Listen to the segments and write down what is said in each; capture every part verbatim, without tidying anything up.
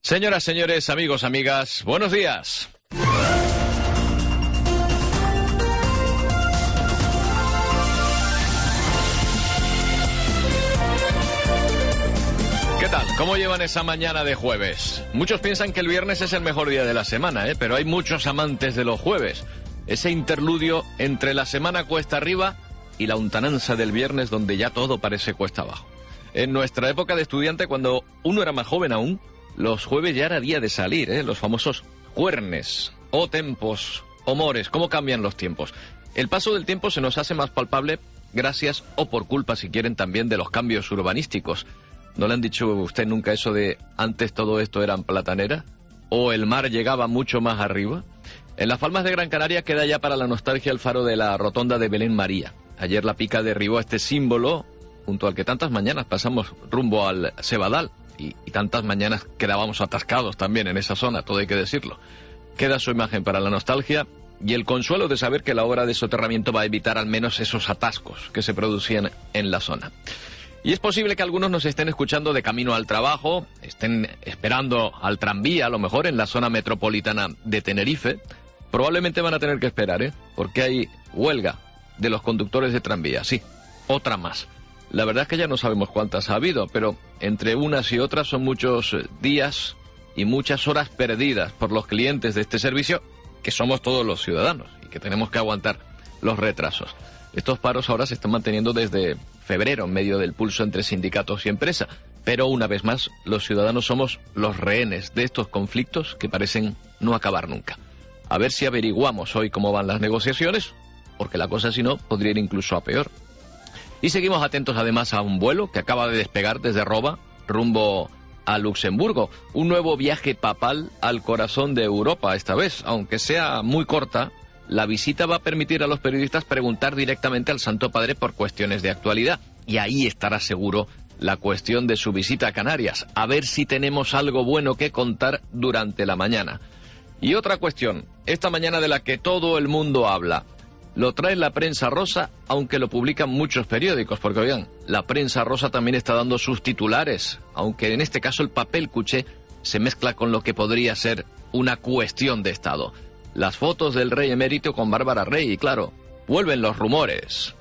Señoras, señores, amigos, amigas, buenos días. ¿Qué tal? ¿Cómo llevan esa mañana de jueves? Muchos piensan que el viernes es el mejor día de la semana, ¿eh? Pero hay muchos amantes de los jueves. Ese interludio entre la semana cuesta arriba y la untananza del viernes donde ya todo parece cuesta abajo. En nuestra época de estudiante, cuando uno era más joven aún, los jueves ya era día de salir, ¿eh? Los famosos juernes, o tempos, o mores. ¿Cómo cambian los tiempos? El paso del tiempo se nos hace más palpable gracias, o por culpa, si quieren, también de los cambios urbanísticos. ¿No le han dicho a usted nunca eso de antes todo esto eran plataneras? ¿O el mar llegaba mucho más arriba? En las Palmas de Gran Canaria queda ya para la nostalgia el faro de la rotonda de Belén María. Ayer la pica derribó este símbolo, junto al que tantas mañanas pasamos rumbo al Cebadal. Y, y tantas mañanas quedábamos atascados también en esa zona, todo hay que decirlo. Queda su imagen para la nostalgia y el consuelo de saber que la obra de soterramiento va a evitar al menos esos atascos que se producían en la zona. Y es posible que algunos nos estén escuchando de camino al trabajo, estén esperando al tranvía, a lo mejor en la zona metropolitana de Tenerife. Probablemente van a tener que esperar, ¿eh? Porque hay huelga de los conductores de tranvía, sí, otra más. La verdad es que ya no sabemos cuántas ha habido, pero entre unas y otras son muchos días y muchas horas perdidas por los clientes de este servicio, que somos todos los ciudadanos y que tenemos que aguantar los retrasos. Estos paros ahora se están manteniendo desde febrero en medio del pulso entre sindicatos y empresa, pero una vez más los ciudadanos somos los rehenes de estos conflictos que parecen no acabar nunca. A ver si averiguamos hoy cómo van las negociaciones, porque la cosa si no podría ir incluso a peor. Y seguimos atentos además a un vuelo que acaba de despegar desde Roma, rumbo a Luxemburgo. Un nuevo viaje papal al corazón de Europa esta vez. Aunque sea muy corta, la visita va a permitir a los periodistas preguntar directamente al Santo Padre por cuestiones de actualidad. Y ahí estará seguro la cuestión de su visita a Canarias. A ver si tenemos algo bueno que contar durante la mañana. Y otra cuestión, esta mañana de la que todo el mundo habla. Lo trae la prensa rosa, aunque lo publican muchos periódicos, porque oigan, la prensa rosa también está dando sus titulares, aunque en este caso el papel cuché se mezcla con lo que podría ser una cuestión de Estado. Las fotos del rey emérito con Bárbara Rey, y claro, vuelven los rumores.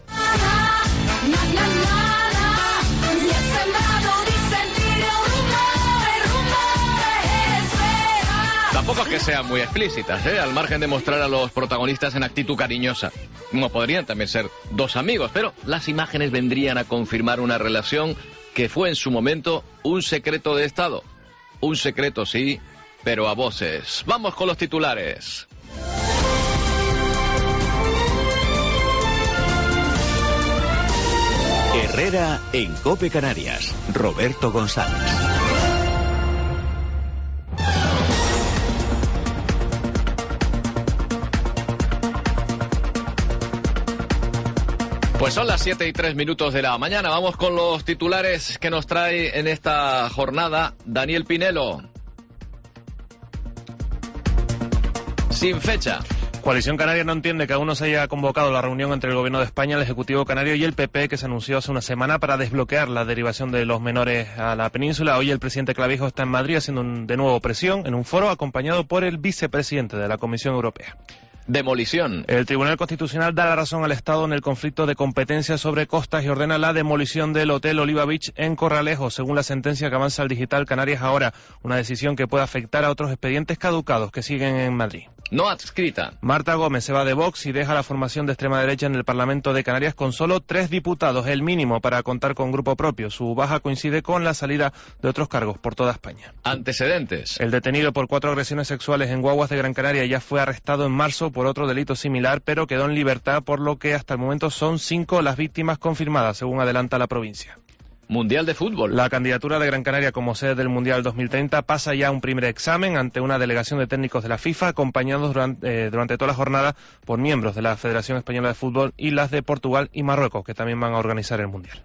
Tampoco es que sean muy explícitas, ¿eh? Al margen de mostrar a los protagonistas en actitud cariñosa. No podrían también ser dos amigos, pero las imágenes vendrían a confirmar una relación que fue en su momento un secreto de Estado. Un secreto, sí, pero a voces. Vamos con los titulares. Herrera en COPE Canarias. Roberto González. Pues son las siete y tres minutos de la mañana. Vamos con los titulares que nos trae en esta jornada Daniel Pinelo. Sin fecha. Coalición Canaria no entiende que aún no se haya convocado la reunión entre el Gobierno de España, el Ejecutivo Canario y el P P, que se anunció hace una semana para desbloquear la derivación de los menores a la península. Hoy el presidente Clavijo está en Madrid haciendo un, de nuevo presión en un foro acompañado por el vicepresidente de la Comisión Europea. Demolición. El Tribunal Constitucional da la razón al Estado en el conflicto de competencias sobre costas y ordena la demolición del Hotel Oliva Beach en Corralejo, según la sentencia que avanza el Digital Canarias ahora, una decisión que puede afectar a otros expedientes caducados que siguen en Madrid. No adscrita. Marta Gómez se va de Vox y deja la formación de extrema derecha en el Parlamento de Canarias con solo tres diputados, el mínimo para contar con grupo propio. Su baja coincide con la salida de otros cargos por toda España. Antecedentes. El detenido por cuatro agresiones sexuales en guaguas de Gran Canaria ya fue arrestado en marzo por otro delito similar, pero quedó en libertad, por lo que hasta el momento son cinco las víctimas confirmadas, según adelanta la provincia. Mundial de Fútbol. La candidatura de Gran Canaria como sede del Mundial dos mil treinta pasa ya a un primer examen ante una delegación de técnicos de la FIFA, acompañados durante, eh, durante toda la jornada por miembros de la Federación Española de Fútbol y las de Portugal y Marruecos, que también van a organizar el Mundial.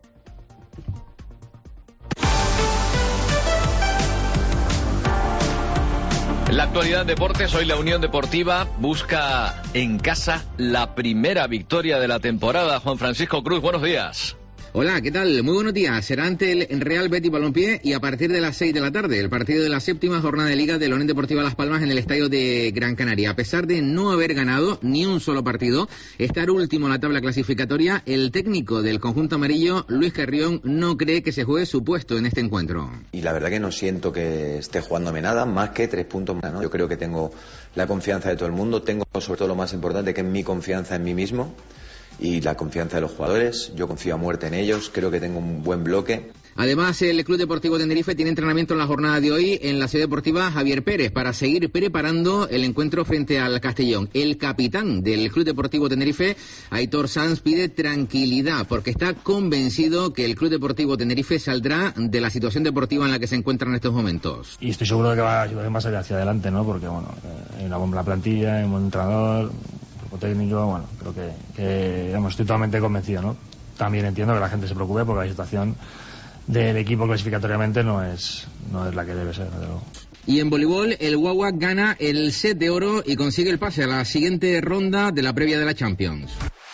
En la actualidad deportes, hoy la Unión Deportiva busca en casa la primera victoria de la temporada. Juan Francisco Cruz, buenos días. Hola, ¿qué tal? Muy buenos días. Será ante el Real Betis Balompié y a partir de las seis de la tarde, el partido de la séptima jornada de Liga de la Unión Deportiva Las Palmas en el estadio de Gran Canaria. A pesar de no haber ganado ni un solo partido, estar último en la tabla clasificatoria, el técnico del conjunto amarillo, Luis Carrión, no cree que se juegue su puesto en este encuentro. Y la verdad que no siento que esté jugándome nada, más que tres puntos más, ¿no? Yo creo que tengo la confianza de todo el mundo, tengo sobre todo lo más importante, que es mi confianza en mí mismo y la confianza de los jugadores. Yo confío a muerte en ellos, creo que tengo un buen bloque. Además, el Club Deportivo Tenerife tiene entrenamiento en la jornada de hoy en la Ciudad Deportiva Javier Pérez para seguir preparando el encuentro frente al Castellón. El capitán del Club Deportivo Tenerife, Aitor Sanz, pide tranquilidad porque está convencido que el Club Deportivo Tenerife saldrá de la situación deportiva en la que se encuentra en estos momentos. Y estoy seguro de que va, va a salir hacia adelante, ¿no? Porque, bueno, hay una buena plantilla, hay un buen entrenador, grupo técnico, bueno, creo que, que digamos, estoy totalmente convencido, ¿no? También entiendo que la gente se preocupe porque la situación del equipo clasificatoriamente no es no es la que debe ser, desde luego. Y en voleibol, el Guagua gana el set de oro y consigue el pase a la siguiente ronda de la previa de la Champions.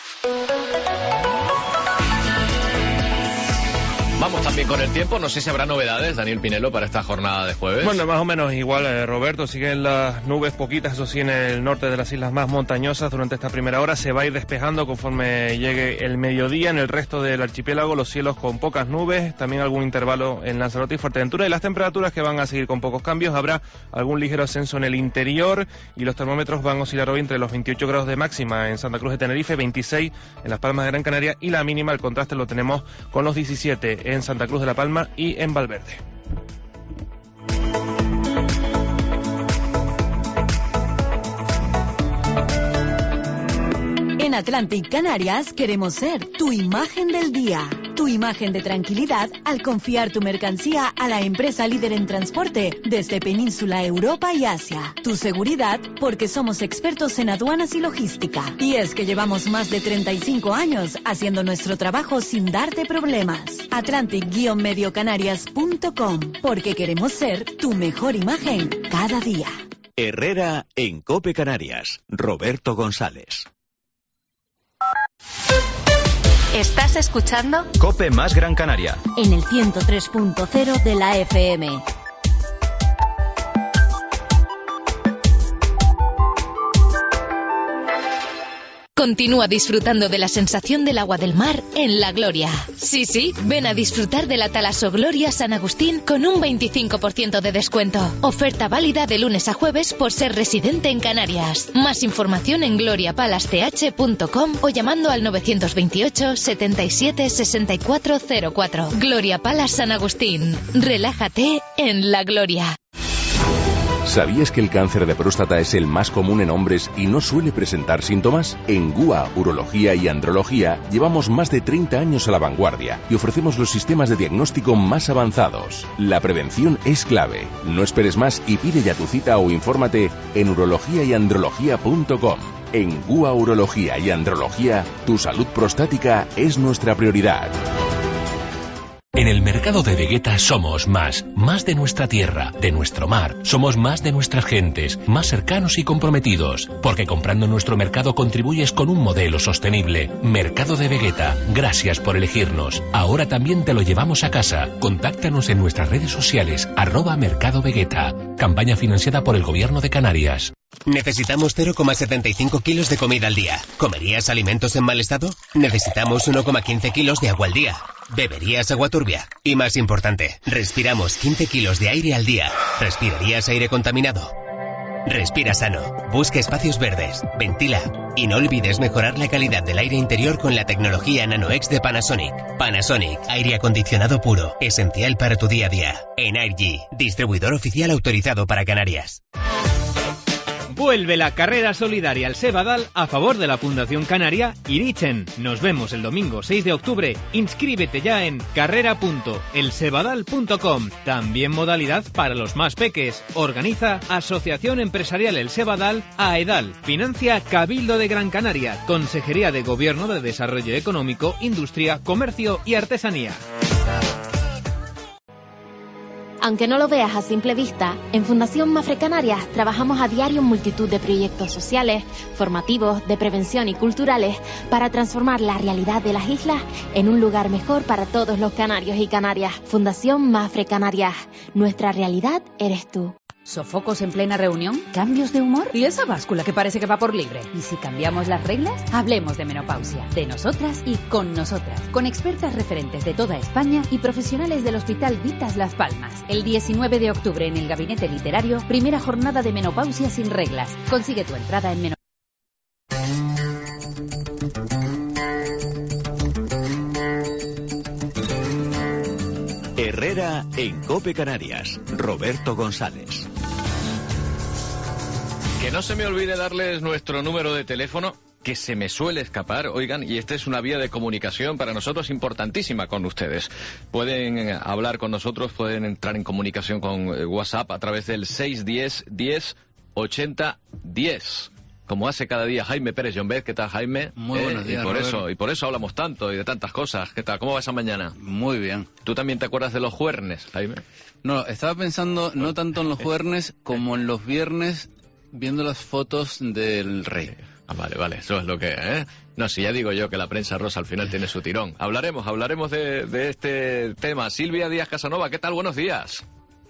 Vamos también con el tiempo, no sé si habrá novedades, Daniel Pinelo, para esta jornada de jueves. Bueno, más o menos igual, eh, Roberto, siguen las nubes poquitas, eso sí, en el norte de las islas más montañosas durante esta primera hora. Se va a ir despejando conforme llegue el mediodía. En el resto del archipiélago los cielos con pocas nubes, también algún intervalo en Lanzarote y Fuerteventura, y las temperaturas que van a seguir con pocos cambios. Habrá algún ligero ascenso en el interior y los termómetros van a oscilar hoy entre los veintiocho grados de máxima en Santa Cruz de Tenerife, veintiséis en Las Palmas de Gran Canaria, y la mínima, el contraste lo tenemos con los diecisiete en Santa Cruz de la Palma y en Valverde. En Atlantic Canarias queremos ser tu imagen del día, tu imagen de tranquilidad al confiar tu mercancía a la empresa líder en transporte desde Península, Europa y Asia. Tu seguridad porque somos expertos en aduanas y logística. Y es que llevamos más de treinta y cinco años haciendo nuestro trabajo sin darte problemas. Atlantic Medio Canarias punto com, porque queremos ser tu mejor imagen cada día. Herrera en COPE Canarias. Roberto González. ¿Estás escuchando? COPE más Gran Canaria. En el ciento tres punto cero de la F M. Continúa disfrutando de la sensación del agua del mar en La Gloria. Sí, sí, ven a disfrutar de la Talaso Gloria San Agustín con un veinticinco por ciento de descuento. Oferta válida de lunes a jueves por ser residente en Canarias. Más información en gloria palace t h punto com o llamando al novecientos veintiocho, setenta y siete, sesenta y cuatro cero cuatro. Gloria Palace San Agustín. Relájate en La Gloria. ¿Sabías que el cáncer de próstata es el más común en hombres y no suele presentar síntomas? En G U A Urología y Andrología llevamos más de treinta años a la vanguardia y ofrecemos los sistemas de diagnóstico más avanzados. La prevención es clave. No esperes más y pide ya tu cita o infórmate en urología y andrología punto com. En G U A Urología y Andrología, tu salud prostática es nuestra prioridad. En el mercado de Vegueta somos más, más de nuestra tierra, de nuestro mar. Somos más de nuestras gentes, más cercanos y comprometidos. Porque comprando en nuestro mercado contribuyes con un modelo sostenible. Mercado de Vegueta, gracias por elegirnos. Ahora también te lo llevamos a casa. Contáctanos en nuestras redes sociales, arroba Mercado Vegueta. Campaña financiada por el Gobierno de Canarias. Necesitamos cero coma setenta y cinco kilos de comida al día. ¿Comerías alimentos en mal estado? Necesitamos uno coma quince kilos de agua al día. ¿Beberías agua turbia? Y más importante, respiramos quince kilos de aire al día. ¿Respirarías aire contaminado? Respira sano, busca espacios verdes, ventila y no olvides mejorar la calidad del aire interior con la tecnología NanoX de Panasonic. Panasonic, aire acondicionado puro, esencial para tu día a día. Energy, distribuidor oficial autorizado para Canarias. Vuelve la carrera solidaria al Sebadal a favor de la Fundación Canaria Irichen. Nos vemos el domingo seis de octubre. Inscríbete ya en carrera punto el sebadal punto com. También modalidad para los más peques. Organiza Asociación Empresarial El Sebadal, AEDAL. Financia Cabildo de Gran Canaria. Consejería de Gobierno de Desarrollo Económico, Industria, Comercio y Artesanía. Aunque no lo veas a simple vista, en Fundación Mafre Canarias trabajamos a diario en multitud de proyectos sociales, formativos, de prevención y culturales para transformar la realidad de las islas en un lugar mejor para todos los canarios y canarias. Fundación Mafre Canarias. Nuestra realidad eres tú. ¿Sofocos en plena reunión? ¿Cambios de humor? ¿Y esa báscula que parece que va por libre? ¿Y si cambiamos las reglas? Hablemos de menopausia, de nosotras y con nosotras, con expertas referentes de toda España y profesionales del Hospital Vitas Las Palmas. El diecinueve de octubre en el Gabinete Literario, primera jornada de menopausia sin reglas. Consigue tu entrada en menopausia. Herrera en COPE Canarias. Roberto González. Que no se me olvide darles nuestro número de teléfono, que se me suele escapar, oigan, y esta es una vía de comunicación para nosotros importantísima con ustedes. Pueden hablar con nosotros, pueden entrar en comunicación con WhatsApp a través del seis uno cero, diez, ochenta, diez. Como hace cada día Jaime Pérez Llombet. ¿Qué tal, Jaime? Muy eh, buenos días, y por Robert. eso Y por eso hablamos tanto y de tantas cosas. ¿Qué tal? ¿Cómo va esa mañana? Muy bien. ¿Tú también te acuerdas de los juernes, Jaime? No, estaba pensando no tanto en los juernes como en los viernes, viendo las fotos del rey. Ah, vale, vale, eso es lo que... ¿eh? No, si ya digo yo que la prensa rosa al final tiene su tirón. Hablaremos, hablaremos de, de este tema. Silvia Díaz Casanova, ¿qué tal? Buenos días.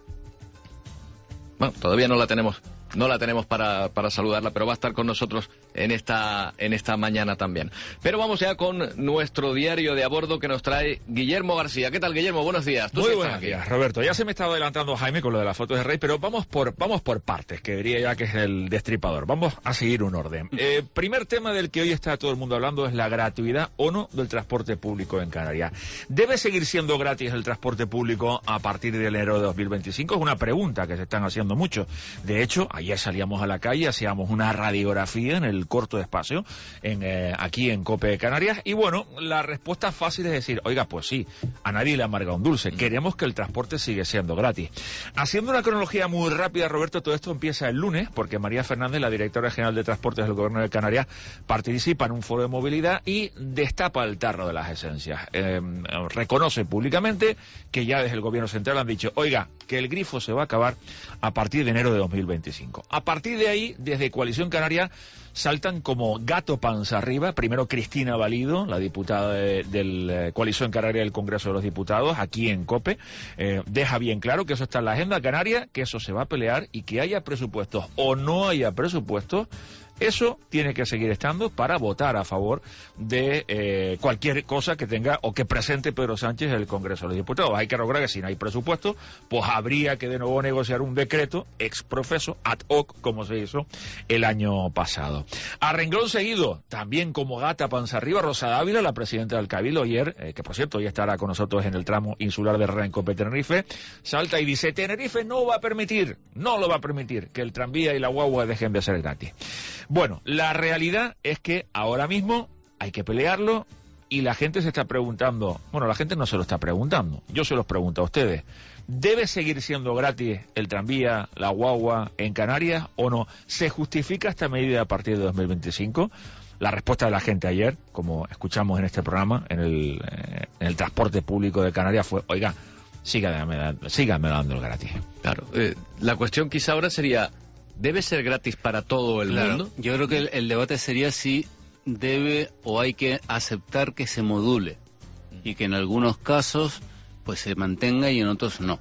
Bueno, todavía no la tenemos... No la tenemos para, para saludarla, pero va a estar con nosotros en esta, en esta mañana también. Pero vamos ya con nuestro diario de a bordo que nos trae Guillermo García. ¿Qué tal, Guillermo? Buenos días. ¿Tú Muy sí buenos estás días, aquí? Roberto. Ya se me estaba adelantando Jaime con lo de las fotos de Rey, pero vamos por, vamos por partes, que diría ya que es el destripador. Vamos a seguir un orden. Eh, primer tema del que hoy está todo el mundo hablando es la gratuidad o no del transporte público en Canarias. ¿Debe seguir siendo gratis el transporte público a partir de enero de dos mil veinticinco? Es una pregunta que se están haciendo mucho. De hecho, ayer salíamos a la calle, hacíamos una radiografía en el corto espacio en, eh, aquí en COPE Canarias y bueno, la respuesta fácil es decir, oiga, pues sí, a nadie le amarga un dulce, queremos que el transporte sigue siendo gratis. Haciendo una cronología muy rápida, Roberto, todo esto empieza el lunes porque María Fernández, la directora general de Transportes del Gobierno de Canarias, participa en un foro de movilidad y destapa el tarro de las esencias. Eh, reconoce públicamente que ya desde el Gobierno Central han dicho, oiga, que el grifo se va a acabar a partir de enero de dos mil veinticinco. A partir de ahí, desde Coalición Canaria, saltan como gato panza arriba. Primero Cristina Valido, la diputada de, del eh, Coalición Canaria del Congreso de los Diputados, aquí en COPE, eh, deja bien claro que eso está en la agenda canaria, que eso se va a pelear y que haya presupuestos o no haya presupuestos, eso tiene que seguir estando para votar a favor de eh, cualquier cosa que tenga o que presente Pedro Sánchez en el Congreso de los Diputados. Hay que recordar que si no hay presupuesto, pues habría que de nuevo negociar un decreto ex profeso, ad hoc, como se hizo el año pasado. A renglón seguido, también como gata panza arriba, Rosa Dávila, la presidenta del Cabildo, ayer, eh, que por cierto hoy estará con nosotros en el tramo insular de Herrera en COPE Tenerife, salta y dice, Tenerife no va a permitir, no lo va a permitir, que el tranvía y la guagua dejen de ser gratis. Bueno, la realidad es que ahora mismo hay que pelearlo y la gente se está preguntando, bueno, la gente no se lo está preguntando, yo se los pregunto a ustedes, ¿debe seguir siendo gratis el tranvía, la guagua en Canarias o no? ¿Se justifica esta medida a partir de dos mil veinticinco? La respuesta de la gente ayer, como escuchamos en este programa, en el, eh, en el transporte público de Canarias fue, oiga, síganme dando, síganme dando el gratis. Claro, eh, la cuestión quizá ahora sería, ¿debe ser gratis para todo el Claro, mundo? yo creo que el, el debate sería si debe o hay que aceptar que se module y que en algunos casos pues se mantenga y en otros no.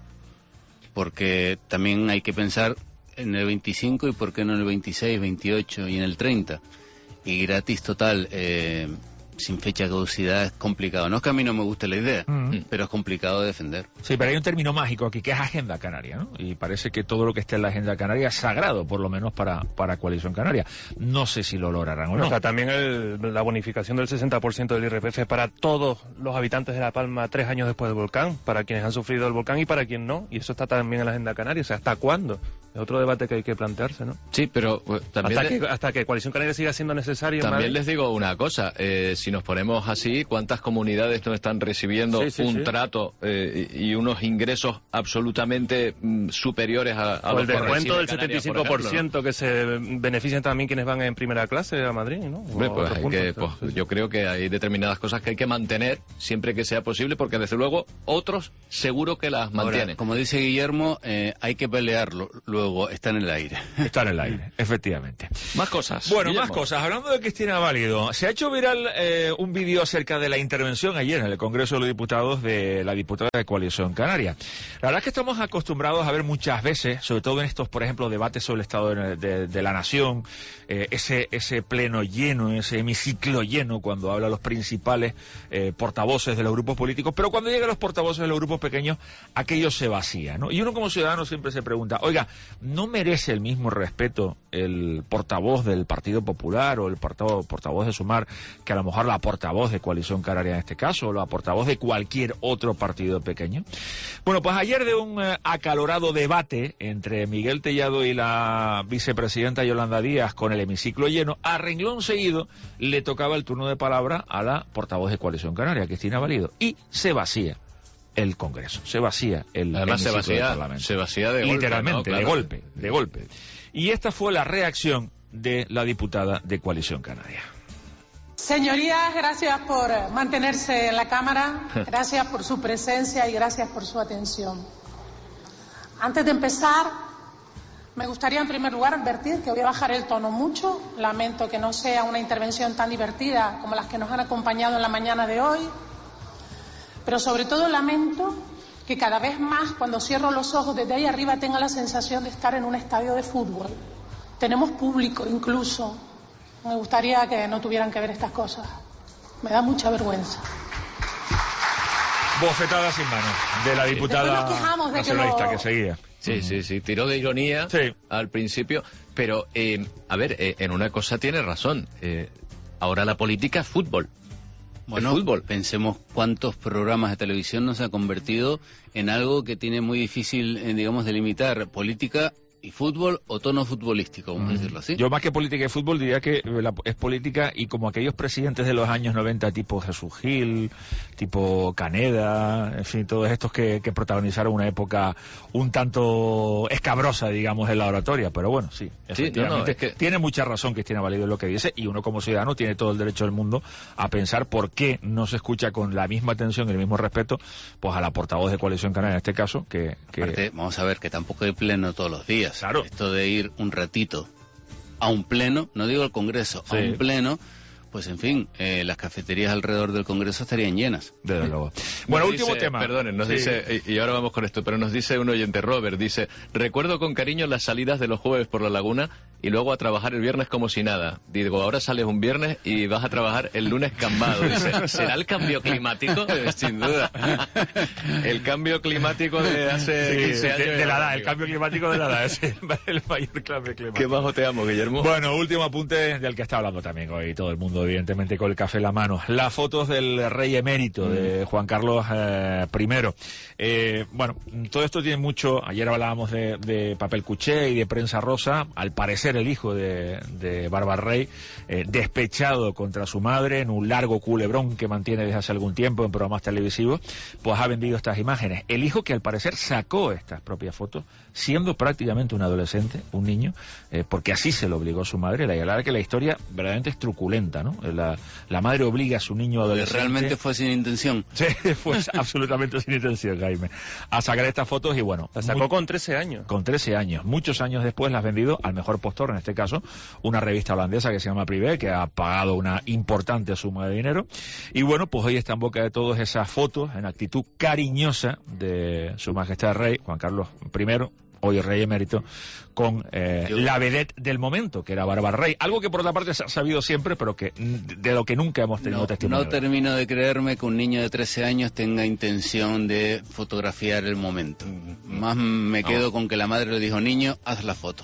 Porque también hay que pensar en el veinticinco y por qué no en el veintiséis, veintiocho y en el treinta. Y gratis total, eh, sin fecha de caducidad es complicado. No es que a mí no me guste la idea, mm. pero es complicado de defender. Sí, pero hay un término mágico aquí que es agenda canaria, ¿no? Y parece que todo lo que esté en la agenda canaria es sagrado, por lo menos para, para Coalición Canaria. No sé si lo lograrán o no. O sea, también el, la bonificación del sesenta por ciento del I R P F para todos los habitantes de La Palma tres años después del volcán, para quienes han sufrido el volcán y para quienes no. Y eso está también en la agenda canaria. O sea, ¿hasta cuándo Es otro debate que hay que plantearse, ¿no? Sí, pero pues, también... Hasta, le... que, hasta que Coalición Canaria siga siendo necesario. También Madrid. les digo una cosa, eh, si nos ponemos así, ¿cuántas comunidades no están recibiendo sí, sí, un sí. trato eh, y unos ingresos absolutamente mm, superiores a, a o los el que descuento del recibe setenta y Canarias, cinco por ciento, por ejemplo, ¿no? Que se benefician también quienes van en primera clase a Madrid, ¿no? Hombre, pues hay puntos, que, pues, sí, sí. yo creo que hay determinadas cosas que hay que mantener siempre que sea posible, porque desde luego otros seguro que las mantienen. Ahora, como dice Guillermo, eh, hay que pelearlo, luego está en el aire. Está en el aire, efectivamente. Más cosas. Bueno, Guillermo. más cosas. Hablando de Cristina Valido, se ha hecho viral eh, un vídeo acerca de la intervención ayer en el Congreso de los Diputados de la diputada de Coalición Canaria. La verdad es que estamos acostumbrados a ver muchas veces, sobre todo en estos, por ejemplo, debates sobre el estado de, de, de la nación, eh, ese, ese pleno lleno, ese hemiciclo lleno, cuando hablan los principales eh, portavoces de los grupos políticos, pero cuando llegan los portavoces de los grupos pequeños, aquello se vacía, ¿no? Y uno como ciudadano siempre se pregunta, oiga, ¿no merece el mismo respeto el portavoz del Partido Popular o el portavoz, portavoz de Sumar que a lo mejor la portavoz de Coalición Canaria en este caso, o la portavoz de cualquier otro partido pequeño? Bueno, pues ayer de un eh, acalorado debate entre Miguel Tellado y la vicepresidenta Yolanda Díaz con el hemiciclo lleno, a renglón seguido le tocaba el turno de palabra a la portavoz de Coalición Canaria, Cristina Valido, y se vacía el Congreso, se vacía el Además se hemiciclo del vacía, Parlamento. se vacía de golpe, literalmente, ¿no? Claro. de golpe, de golpe. Y esta fue la reacción de la diputada de Coalición Canaria. Señorías, gracias por mantenerse en la Cámara, gracias por su presencia y gracias por su atención. Antes de empezar, me gustaría en primer lugar advertir que voy a bajar el tono mucho. Lamento que no sea una intervención tan divertida como las que nos han acompañado en la mañana de hoy, pero sobre todo lamento que cada vez más, cuando cierro los ojos desde ahí arriba, tenga la sensación de estar en un estadio de fútbol. Tenemos público incluso. Me gustaría que no tuvieran que ver estas cosas. Me da mucha vergüenza. Bofetada sin mano de la diputada Después nos quejamos de que nacionalista lo- que seguía. Sí, sí, sí, tiró de ironía sí. al principio, pero, eh, a ver, eh, en una cosa tiene razón. Eh, ahora la política es fútbol. Bueno, el fútbol. Pensemos cuántos programas de televisión no se han convertido en algo que tiene muy difícil, eh, digamos, delimitar política y fútbol o tono futbolístico, vamos a decirlo así. Yo más que política y fútbol diría que la- es política y como aquellos presidentes de los años noventa tipo Jesús Gil, tipo Caneda, en fin, todos estos que, que protagonizaron una época un tanto escabrosa, digamos, en la oratoria, pero bueno, sí, efectivamente, no, no, es que- tiene mucha razón Cristina Valido en lo que dice y uno como ciudadano tiene todo el derecho del mundo a pensar por qué no se escucha con la misma atención y el mismo respeto pues a la portavoz de Coalición Canaria en este caso, que... que... Aparte, vamos a ver que tampoco hay pleno todos los días. Claro. Esto de ir un ratito a un pleno, no digo al Congreso, Sí. a un pleno, pues en fin, eh, las cafeterías alrededor del Congreso estarían llenas. Desde luego. Nos Bueno, último dice- tema. Perdonen, nos Sí. dice, y y ahora vamos con esto, pero nos dice un oyente, Robert, dice, recuerdo con cariño las salidas de los jueves por la laguna y luego a trabajar el viernes como si nada. Digo, ahora sales un viernes y vas a trabajar el lunes cambado. Dice, ¿será el cambio climático? Eh, Sin duda. El cambio climático de hace Sí, quince de, años. de la edad, el cambio climático de la edad, es el, el mayor cambio climático. Qué bajo te amo, Guillermo. Bueno, último apunte del que está hablando también hoy todo el mundo, evidentemente, con el café en la mano. Las fotos del rey emérito, de Juan Carlos eh, primero. Eh, bueno, todo esto tiene mucho, ayer hablábamos de, de papel cuché y de prensa rosa, al parecer el hijo de, de Bárbara Rey, eh, despechado contra su madre en un largo culebrón que mantiene desde hace algún tiempo en programas televisivos, pues ha vendido estas imágenes. El hijo que al parecer sacó estas propias fotos, siendo prácticamente un adolescente, un niño, eh, porque así se lo obligó su madre. La verdad es que la historia verdaderamente es truculenta, ¿no? La, la madre obliga a su niño adolescente... Realmente fue sin intención. Sí, fue absolutamente sin intención, Jaime, a sacar estas fotos y bueno... La sacó muy- con trece años. con trece años. Muchos años después las has vendido al mejor postor, en este caso, una revista holandesa que se llama Privé, que ha pagado una importante suma de dinero. Y bueno, pues hoy está en boca de todos esas fotos en actitud cariñosa de Su Majestad el Rey, Juan Carlos primero, hoy rey emérito, con eh, Yo- la vedette del momento, que era Bárbara Rey. Algo que por otra parte se ha sabido siempre, pero que mm, de lo que nunca hemos tenido No, testimonio. no termino de creerme que un niño de trece años tenga intención de fotografiar el momento. Más me quedo con que la madre le dijo, niño, haz las fotos.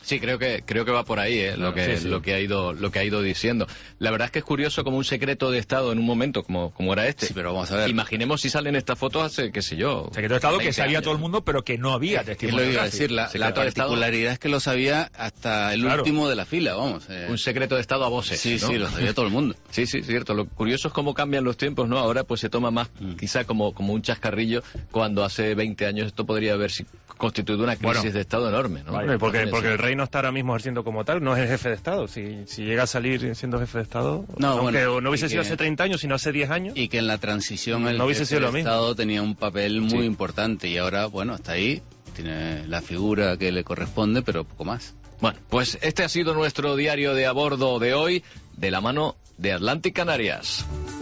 Sí, creo que creo que va por ahí, ¿eh? lo que sí, sí. lo que ha ido lo que ha ido diciendo. La verdad es que es curioso como un secreto de Estado en un momento como como era este. Sí, pero vamos a ver. Imaginemos si salen estas fotos hace, qué sé yo. Secreto de Estado que sabía años. todo el mundo, pero que no había Es lo testimonio. que iba a gráfico. decir, la, la particularidad es que lo sabía hasta el Claro. último de la fila, vamos. Eh. Un secreto de Estado a voces. Sí, ¿no? sí, lo sabía todo el mundo. Sí, sí, cierto. Lo curioso es cómo cambian los tiempos, ¿no? Ahora pues se toma más, mm. quizá como, como un chascarrillo, cuando hace veinte años esto podría haber constituido una crisis bueno, de Estado enorme, ¿no? Vale, porque, porque el rey no está ahora mismo ejerciendo como tal, no es el jefe de Estado. Si, si llega a salir siendo jefe de Estado, no, aunque bueno, no hubiese sido que, hace treinta años, sino hace diez años. Y que en la transición el no hubiese jefe sido de lo mismo. Estado tenía un papel muy sí. importante y ahora, bueno, hasta ahí tiene la figura que le corresponde, pero poco más. Bueno, pues este ha sido nuestro diario de a bordo de hoy, de la mano de Atlantic Canarias.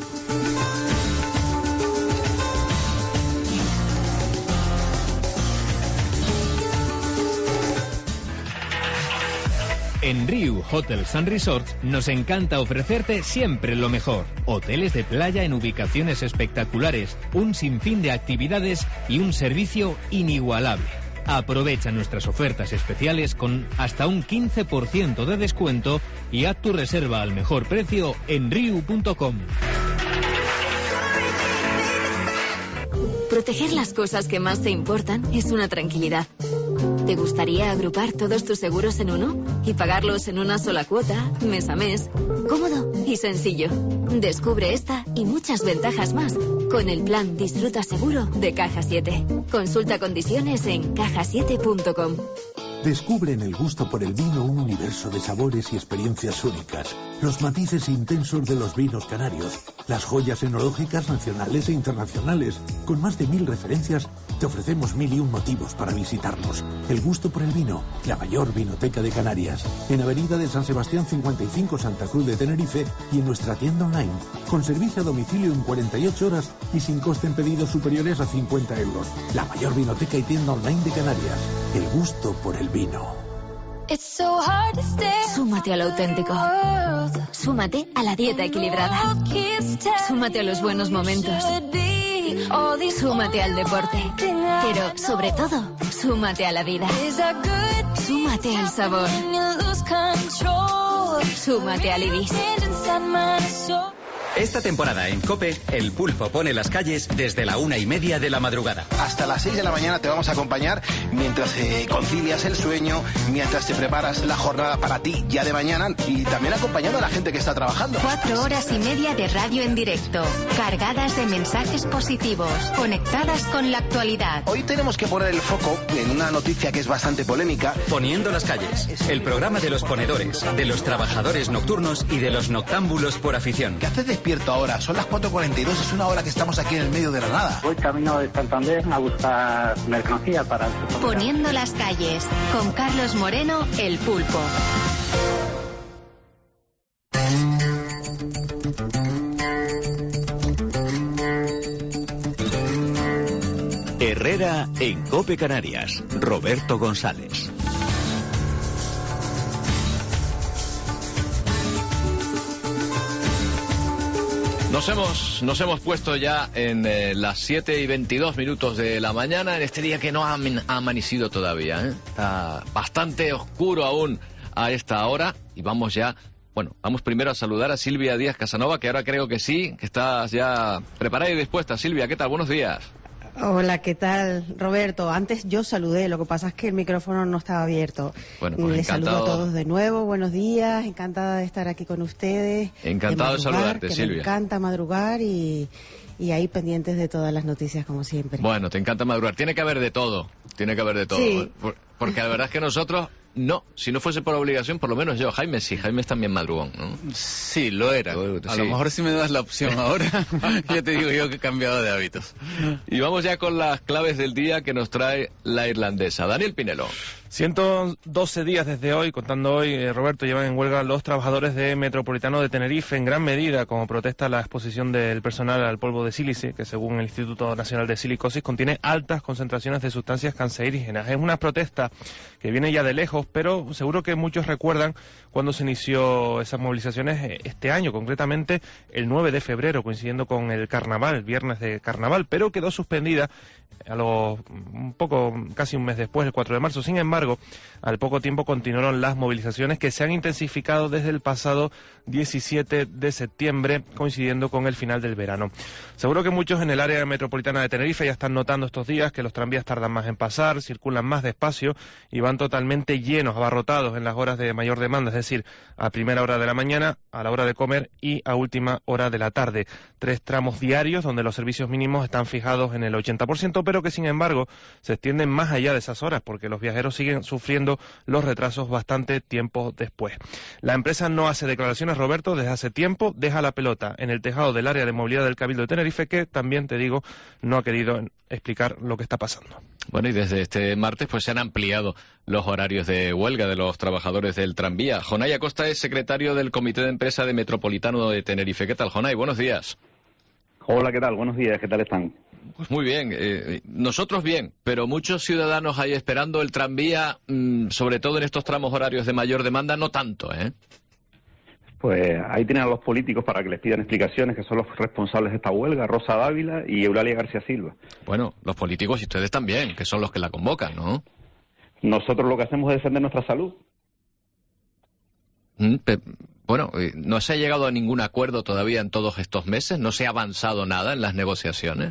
En Riu Hotels and Resorts nos encanta ofrecerte siempre lo mejor. Hoteles de playa en ubicaciones espectaculares, un sinfín de actividades y un servicio inigualable. Aprovecha nuestras ofertas especiales con hasta un quince por ciento de descuento y haz tu reserva al mejor precio en riu punto com. Proteger las cosas que más te importan es una tranquilidad. ¿Te gustaría agrupar todos tus seguros en uno y pagarlos en una sola cuota, mes a mes? Cómodo y sencillo. Descubre esta y muchas ventajas más con el plan Disfruta Seguro de Caja siete. Consulta condiciones en caja siete punto com. Descubre en el gusto por el vino un universo de sabores y experiencias únicas, los matices intensos de los vinos canarios, las joyas enológicas nacionales e internacionales. Con más de mil referencias, te ofrecemos mil y un motivos para visitarnos. El gusto por el vino, la mayor vinoteca de Canarias. En Avenida de San Sebastián cincuenta y cinco, Santa Cruz de Tenerife, y en nuestra tienda online, con servicio a domicilio en cuarenta y ocho horas y sin coste en pedidos superiores a cincuenta euros. La mayor vinoteca y tienda online de Canarias. El gusto por el vino. Súmate al auténtico. Súmate a la dieta equilibrada. Súmate a los buenos momentos. Súmate al deporte. Pero, sobre todo, súmate a la vida. Súmate al sabor. Súmate al Ibis. Esta temporada en COPE, el Pulpo pone las calles desde la una y media de la madrugada. Hasta las seis de la mañana te vamos a acompañar mientras eh, concilias el sueño, mientras te preparas la jornada para ti ya de mañana y también acompañando a la gente que está trabajando. Cuatro horas y media de radio en directo, cargadas de mensajes positivos, conectadas con la actualidad. Hoy tenemos que poner el foco en una noticia que es bastante polémica. Poniendo las calles, el programa de los ponedores, de los trabajadores nocturnos y de los noctámbulos por afición. ¿Qué haces despierto ahora? Son las cuatro cuarenta y dos, es una hora que estamos aquí en el medio de la nada. Voy camino de Santander a buscar mercancía para... Poniendo las calles, con Carlos Moreno, el Pulpo. Herrera en COPE Canarias. Roberto González. Nos hemos, nos hemos puesto ya en eh, las siete y veintidós minutos de la mañana, en este día que no ha amanecido todavía, ¿eh? Está bastante oscuro aún a esta hora y vamos ya, bueno, vamos primero a saludar a Silvia Díaz Casanova, que ahora creo que sí, que estás ya preparada y dispuesta. Silvia, ¿qué tal? Buenos días. Hola, ¿qué tal, Roberto? Antes yo saludé, lo que pasa es que el micrófono no estaba abierto. Bueno, pues Les encantado. saludo a todos de nuevo, buenos días, encantada de estar aquí con ustedes. Encantado de, de madrugar, saludarte, que Silvia. Me encanta madrugar y, y ahí pendientes de todas las noticias, como siempre. Bueno, te encanta madrugar. Tiene que haber de todo, tiene que haber de todo. Sí. Por, porque la verdad es que nosotros, no, si no fuese por obligación, por lo menos yo, Jaime sí, Jaime es también madrugón, ¿no? Sí, lo era. Sí. A lo mejor si me das la opción ahora, ya te digo yo que he cambiado de hábitos. Y vamos ya con las claves del día que nos trae la irlandesa. Daniel Pinelo. ciento doce días desde hoy, contando hoy, eh, Roberto, llevan en huelga los trabajadores de Metropolitano de Tenerife, en gran medida como protesta a la exposición del personal al polvo de sílice, que según el Instituto Nacional de Silicosis contiene altas concentraciones de sustancias cancerígenas. Es una protesta que viene ya de lejos, pero seguro que muchos recuerdan cuando se inició esas movilizaciones este año, concretamente el nueve de febrero, coincidiendo con el carnaval, viernes de carnaval, pero quedó suspendida a lo un poco, casi un mes después, el cuatro de marzo. Sin embargo, embargo, al poco tiempo continuaron las movilizaciones que se han intensificado desde el pasado diecisiete de septiembre, coincidiendo con el final del verano. Seguro que muchos en el área metropolitana de Tenerife ya están notando estos días que los tranvías tardan más en pasar, circulan más despacio y van totalmente llenos, abarrotados en las horas de mayor demanda, es decir, a primera hora de la mañana, a la hora de comer y a última hora de la tarde. Tres tramos diarios donde los servicios mínimos están fijados en el ochenta por ciento, pero que sin embargo se extienden más allá de esas horas porque los viajeros siguen sufriendo los retrasos bastante tiempo después. La empresa no hace declaraciones, Roberto, desde hace tiempo, deja la pelota en el tejado del área de movilidad del Cabildo de Tenerife, que también, te digo, no ha querido explicar lo que está pasando. Bueno, y desde este martes pues se han ampliado los horarios de huelga de los trabajadores del tranvía. Jonay Acosta es secretario del Comité de Empresa de Metropolitano de Tenerife. ¿Qué tal, Jonay? Buenos días. Hola, ¿qué tal? Buenos días, ¿qué tal están? Pues muy bien, eh, nosotros bien, pero muchos ciudadanos ahí esperando el tranvía, mmm, sobre todo en estos tramos horarios de mayor demanda, no tanto, ¿eh? Pues ahí tienen a los políticos para que les pidan explicaciones, que son los responsables de esta huelga, Rosa Dávila y Eulalia García Silva. Bueno, los políticos y ustedes también, que son los que la convocan, ¿no? Nosotros lo que hacemos es defender nuestra salud. Mm, pe- bueno, eh, no se ha llegado a ningún acuerdo todavía en todos estos meses, no se ha avanzado nada en las negociaciones.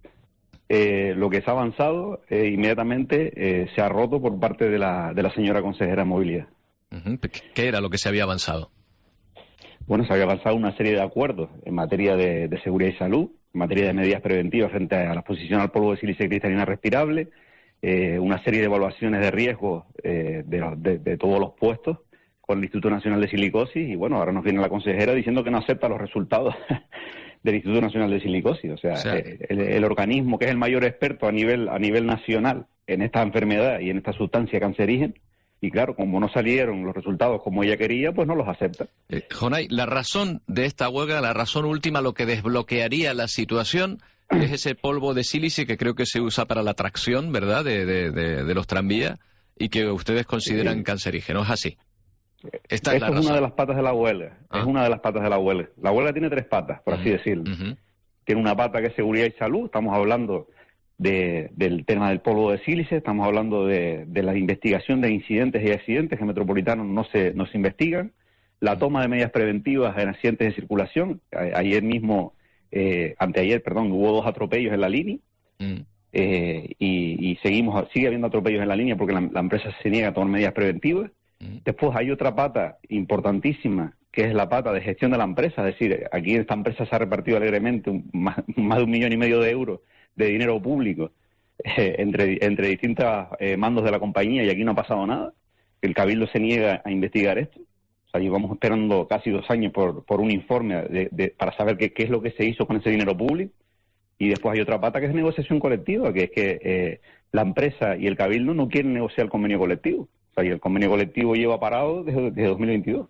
Eh, lo que se ha avanzado eh, inmediatamente eh, se ha roto por parte de la, de la señora consejera de Movilidad. Uh-huh. ¿Qué era lo que se había avanzado? Bueno, se había avanzado una serie de acuerdos en materia de, de seguridad y salud, en materia de medidas preventivas frente a la exposición al polvo de sílice cristalina respirable, eh, una serie de evaluaciones de riesgo eh, de, de, de todos los puestos con el Instituto Nacional de Silicosis, y bueno, ahora nos viene la consejera diciendo que no acepta los resultados del Instituto Nacional de Silicosis. O sea, O sea el, el organismo que es el mayor experto a nivel a nivel nacional en esta enfermedad y en esta sustancia cancerígena, y claro, como no salieron los resultados como ella quería, pues no los acepta. Eh, Jonay, la razón de esta huelga, la razón última, lo que desbloquearía la situación, es ese polvo de sílice que creo que se usa para la tracción, ¿verdad?, de, de, de, de los tranvías, y que ustedes consideran sí. cancerígeno. ¿Es así? Esta Esto es, la es razón. una de las patas de la huelga. Ah. Es una de las patas de la huelga. La huelga tiene tres patas, por uh-huh. así decirlo. Uh-huh. Tiene una pata que es seguridad y salud. Estamos hablando de, del tema del polvo de sílice. Estamos hablando de, de la investigación de incidentes y accidentes que en Metropolitano no se, no se investigan. La toma de medidas preventivas en accidentes de circulación. A, ayer mismo, eh, anteayer, perdón, hubo dos atropellos en la línea. Uh-huh. Eh, y, y seguimos, sigue habiendo atropellos en la línea porque la, la empresa se niega a tomar medidas preventivas. Después hay otra pata importantísima, que es la pata de gestión de la empresa. Es decir, aquí esta empresa se ha repartido alegremente un, más, más de un millón y medio de euros de dinero público eh, entre, entre distintos eh, mandos de la compañía, y aquí no ha pasado nada. El Cabildo se niega a investigar esto. O sea, llevamos esperando casi dos años por, por un informe de, de, para saber qué, qué es lo que se hizo con ese dinero público. Y después hay otra pata que es negociación colectiva, que es que eh, la empresa y el Cabildo no quieren negociar el convenio colectivo. O sea, y el convenio colectivo lleva parado desde, desde dos mil veintidós.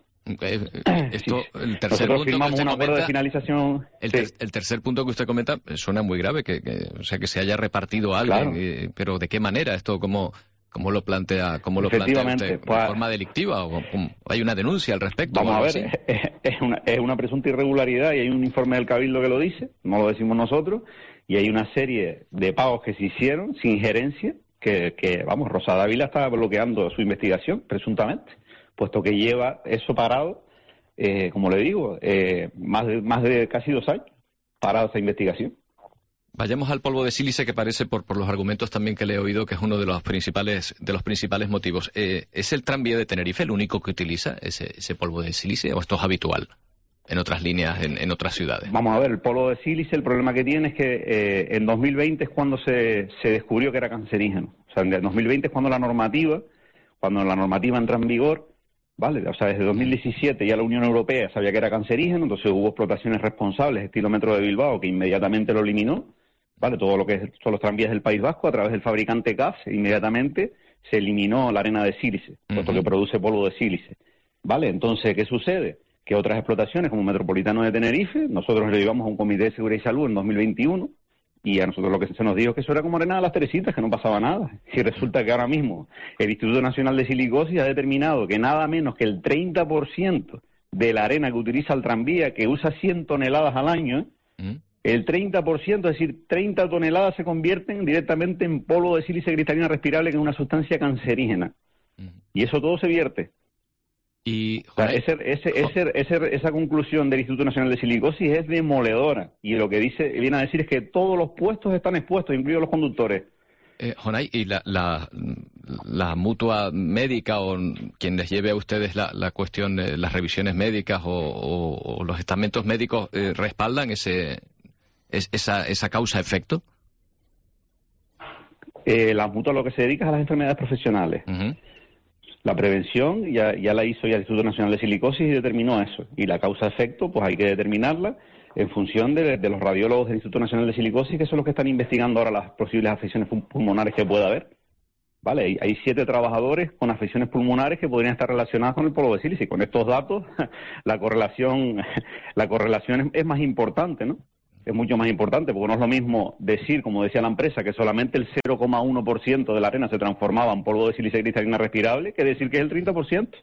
Esto, el tercer Nosotros punto firmamos que un usted acuerdo comenta, de finalización. El, sí. ter, el tercer punto que usted comenta suena muy grave, que, que o sea que se haya repartido a alguien, Claro. eh, pero ¿de qué manera esto? ¿Cómo, cómo lo plantea? ¿Cómo lo plantea Efectivamente, usted? ¿De pues- forma delictiva? ¿O, cómo? ¿Hay una denuncia al respecto? Vamos o a algo ver, así? es, es una, es una presunta irregularidad y hay un informe del Cabildo que lo dice, no lo decimos nosotros, y hay una serie de pagos que se hicieron sin injerencia, que, que vamos, Rosa Dávila está bloqueando su investigación, presuntamente, puesto que lleva eso parado, eh, como le digo, eh, más, de, más de casi dos años parado esa investigación. Vayamos al polvo de sílice, que parece, por, por los argumentos también que le he oído, que es uno de los principales de los principales motivos. Eh, ¿Es el tranvía de Tenerife el único que utiliza ese, ese polvo de sílice, o esto es habitual en otras líneas, en, en otras ciudades? Vamos a ver, el polvo de sílice, el problema que tiene es que eh, en dos mil veinte es cuando se, se descubrió que era cancerígeno. O sea, en dos mil veinte es cuando la normativa, cuando la normativa entra en vigor, ¿vale? O sea, desde dos mil diecisiete ya la Unión Europea sabía que era cancerígeno, entonces hubo explotaciones responsables, estilo Metro de Bilbao, que inmediatamente lo eliminó, ¿vale? Todo lo que es, son los tranvías del País Vasco, a través del fabricante C A F, inmediatamente se eliminó la arena de sílice, puesto uh-huh. que produce polvo de sílice, ¿vale? Entonces, ¿qué sucede? Que otras explotaciones, como Metropolitano de Tenerife, nosotros le llevamos a un comité de seguridad y salud en dos mil veintiuno, y a nosotros lo que se nos dijo es que eso era como arena de las Teresitas, que no pasaba nada. Y resulta que ahora mismo el Instituto Nacional de Silicosis ha determinado que nada menos que el treinta por ciento de la arena que utiliza el tranvía, que usa cien toneladas al año, ¿eh? el treinta por ciento, es decir, treinta toneladas se convierten directamente en polvo de sílice cristalina respirable, que es una sustancia cancerígena. Y eso todo se vierte. Y o sea, ese, ese, ese, ese, esa conclusión del Instituto Nacional de Silicosis es demoledora. Y lo que dice viene a decir es que todos los puestos están expuestos, incluidos los conductores. Eh, Jonay, ¿y la, la, la mutua médica o quien les lleve a ustedes la, la cuestión de las revisiones médicas o, o, o los estamentos médicos eh, respaldan ese, es, esa, esa causa-efecto? Eh, la mutua lo que se dedica es a las enfermedades profesionales. Uh-huh. La prevención ya, ya la hizo ya el Instituto Nacional de Silicosis y determinó eso. Y la causa-efecto, pues hay que determinarla en función de, de los radiólogos del Instituto Nacional de Silicosis, que son los que están investigando ahora las posibles afecciones pulmonares que pueda haber. Vale, hay, hay siete trabajadores con afecciones pulmonares que podrían estar relacionadas con el polvo de sílice. Y con estos datos, la correlación, la correlación es, es más importante, ¿no? Es mucho más importante, porque no es lo mismo decir, como decía la empresa, que solamente el cero coma uno por ciento de la arena se transformaba en polvo de sílice cristalina respirable, que decir que es el treinta por ciento.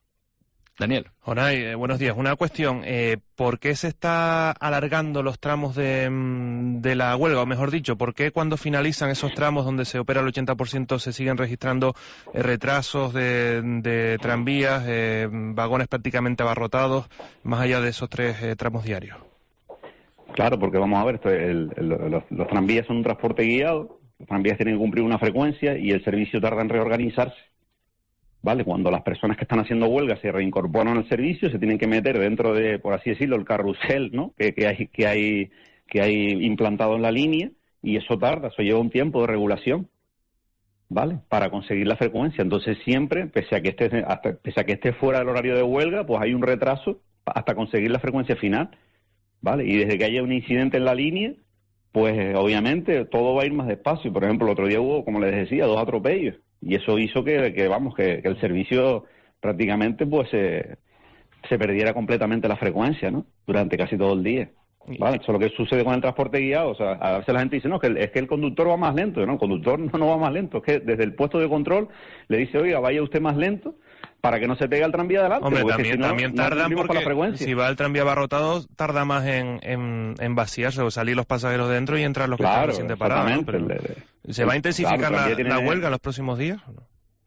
Daniel. Jonay, eh, buenos días. Una cuestión, eh, ¿por qué se está alargando los tramos de, de la huelga? O mejor dicho, ¿por qué cuando finalizan esos tramos donde se opera el ochenta por ciento se siguen registrando eh, retrasos de, de tranvías, eh, vagones prácticamente abarrotados, más allá de esos tres eh, tramos diarios? Claro, porque vamos a ver, esto, el, el, los, los tranvías son un transporte guiado, los tranvías tienen que cumplir una frecuencia y el servicio tarda en reorganizarse. ¿Vale? Cuando las personas que están haciendo huelga se reincorporan al servicio, se tienen que meter dentro de, por así decirlo, el carrusel, ¿no? que, que, hay, que, hay, que hay implantado en la línea, y eso tarda, eso lleva un tiempo de regulación, ¿vale? Para conseguir la frecuencia. Entonces siempre, pese a que esté, hasta, pese a que esté fuera del horario de huelga, pues hay un retraso hasta conseguir la frecuencia final. ¿Vale? Y desde que haya un incidente en la línea, pues obviamente todo va a ir más despacio. Por ejemplo, el otro día hubo, como les decía, dos atropellos. Y eso hizo que, que vamos, que, que el servicio prácticamente pues se, se perdiera completamente la frecuencia, ¿no? Durante casi todo el día. ¿Vale? Eso es lo que sucede con el transporte guiado. O sea, a veces la gente dice, no, que el, es que el conductor va más lento. No, el conductor no, no va más lento. Es que desde el puesto de control le dice, oiga, vaya usted más lento, para que no se pegue al tranvía adelante. Hombre, también, si no, también no tardan porque si si va el tranvía abarrotado, tarda más en, en, en vaciarse o salir los pasajeros dentro y entrar los que claro, están recién parados, ¿no? Pero, ¿se va a intensificar claro, la, tiene... la huelga en los próximos días? ¿O no?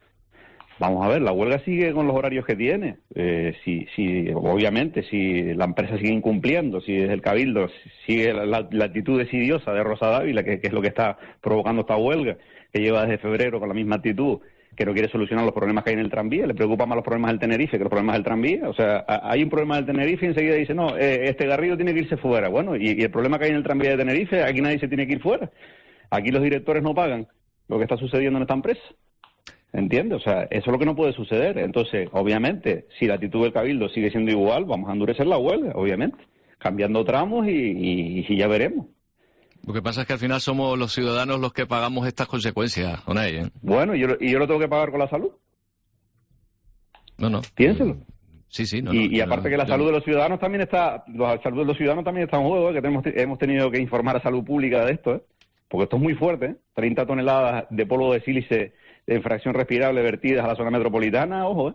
Vamos a ver, la huelga sigue con los horarios que tiene. Eh, si, si, obviamente, si la empresa sigue incumpliendo, si desde el Cabildo sigue la, la, la actitud decidiosa de Rosa Dávila, que, que es lo que está provocando esta huelga, que lleva desde febrero con la misma actitud, que no quiere solucionar los problemas que hay en el tranvía, le preocupan más los problemas del Tenerife que los problemas del tranvía. O sea, hay un problema del Tenerife y enseguida dice, no, eh, este Garrido tiene que irse fuera. Bueno, y, y el problema que hay en el tranvía de Tenerife, aquí nadie se tiene que ir fuera. Aquí los directores no pagan lo que está sucediendo en esta empresa. ¿Entiendes? O sea, eso es lo que no puede suceder. Entonces, obviamente, si la actitud del Cabildo sigue siendo igual, vamos a endurecer la huelga, obviamente, cambiando tramos y, y, y ya veremos. Lo que pasa es que al final somos los ciudadanos los que pagamos estas consecuencias, Jonay, ¿eh? Bueno, ¿y yo, ¿y yo lo tengo que pagar con la salud? No, no. Piénselo. Sí, sí, no, y, no, y aparte no, que la yo... salud de los ciudadanos también está, la salud de los ciudadanos también está en juego, ¿eh? Que tenemos, hemos tenido que informar a salud pública de esto, ¿eh? Porque esto es muy fuerte, ¿eh? treinta toneladas de polvo de sílice de fracción respirable vertidas a la zona metropolitana, ojo, ¿eh?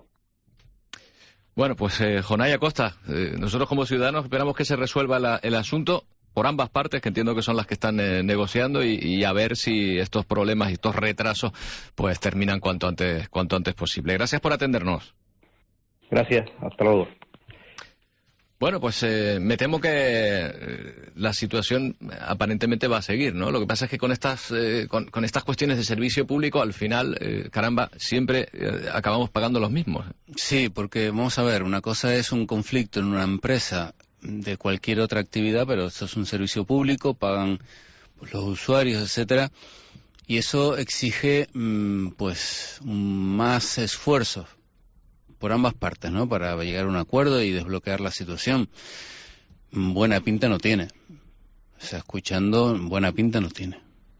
Bueno, pues eh, Jonay Acosta, eh, nosotros como ciudadanos esperamos que se resuelva la, el asunto por ambas partes, que entiendo que son las que están eh, negociando, y, y a ver si estos problemas y estos retrasos pues terminan cuanto antes, cuanto antes posible. Gracias por atendernos. Gracias, hasta luego. Bueno, pues eh, me temo que eh, la situación aparentemente va a seguir, ¿no? Lo que pasa es que con estas eh, con, con estas cuestiones de servicio público, al final, eh, caramba, siempre eh, acabamos pagando los mismos. Sí, porque vamos a ver, una cosa es un conflicto en una empresa de cualquier otra actividad, pero esto es un servicio público, pagan pues, los usuarios, etcétera, y eso exige mmm, pues más esfuerzos por ambas partes, ¿no? Para llegar a un acuerdo y desbloquear la situación. Buena pinta no tiene. O sea, escuchando, buena pinta no tiene.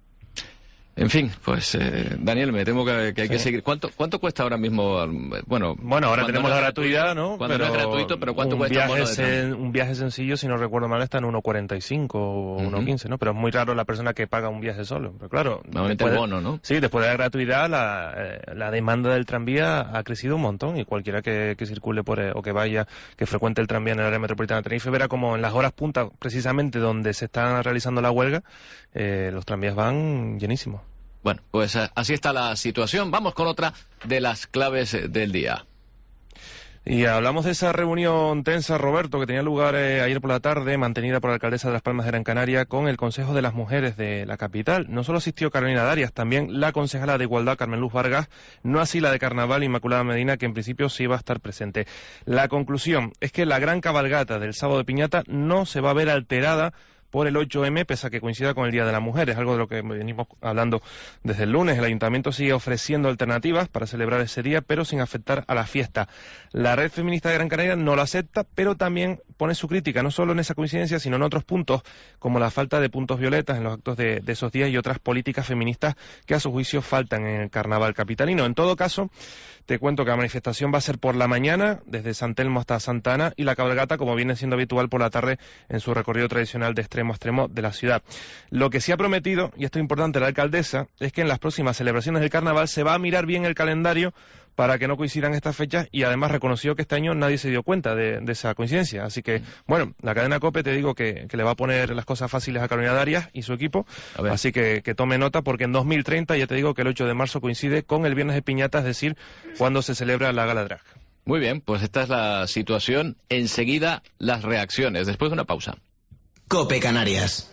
En fin, pues eh, Daniel, me temo que, que hay sí. que seguir. ¿Cuánto cuánto cuesta ahora mismo? Bueno, bueno ahora tenemos la gratuidad, ¿no? Cuando pero no es gratuito, pero ¿cuánto un cuesta viaje un bono de sen, Un viaje sencillo, si no recuerdo mal, está en uno cuarenta y cinco o uh-huh. uno quince, ¿no? Pero es muy raro la persona que paga un viaje solo. Pero claro, normalmente el bono, ¿no? Sí, después de la gratuidad, la, eh, la demanda del tranvía ha crecido un montón, y cualquiera que, que circule por eh, o que vaya, que frecuente el tranvía en el área metropolitana de Tenerife, verá como en las horas punta, precisamente donde se está realizando la huelga, eh, los tranvías van llenísimos. Bueno, pues así está la situación. Vamos con otra de las claves del día. Y hablamos de esa reunión tensa, Roberto, que tenía lugar eh, ayer por la tarde, mantenida por la alcaldesa de Las Palmas de Gran Canaria, con el Consejo de las Mujeres de la capital. No solo asistió Carolina Darias, también la concejala de Igualdad, Carmen Luz Vargas, no así la de Carnaval, Inmaculada Medina, que en principio sí iba a estar presente. La conclusión es que la gran cabalgata del sábado de Piñata no se va a ver alterada por el ocho eme, pese a que coincida con el Día de la Mujer. Es algo de lo que venimos hablando desde el lunes. El Ayuntamiento sigue ofreciendo alternativas para celebrar ese día, pero sin afectar a la fiesta. La Red Feminista de Gran Canaria no lo acepta, pero también pone su crítica, no solo en esa coincidencia, sino en otros puntos, como la falta de puntos violetas en los actos de, de esos días y otras políticas feministas que a su juicio faltan en el carnaval capitalino. En todo caso, te cuento que la manifestación va a ser por la mañana, desde San Telmo hasta Santa Ana, y la cabalgata, como viene siendo habitual, por la tarde en su recorrido tradicional de extremo a extremo de la ciudad. Lo que sí ha prometido, y esto es importante, la alcaldesa, es que en las próximas celebraciones del carnaval se va a mirar bien el calendario para que no coincidan estas fechas, y además reconoció que este año nadie se dio cuenta de, de esa coincidencia. Así que, bueno, la cadena COPE, te digo que, que le va a poner las cosas fáciles a Carolina Darias y su equipo, así que, que tome nota, porque en dos mil treinta ya te digo que el ocho de marzo coincide con el Viernes de Piñata, es decir, cuando se celebra la Gala Drag. Muy bien, pues esta es la situación. Enseguida las reacciones, después de una pausa. COPE Canarias.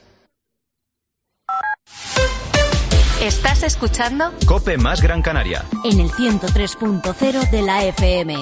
¿Estás escuchando? COPE más Gran Canaria. En el ciento tres punto cero de la F M.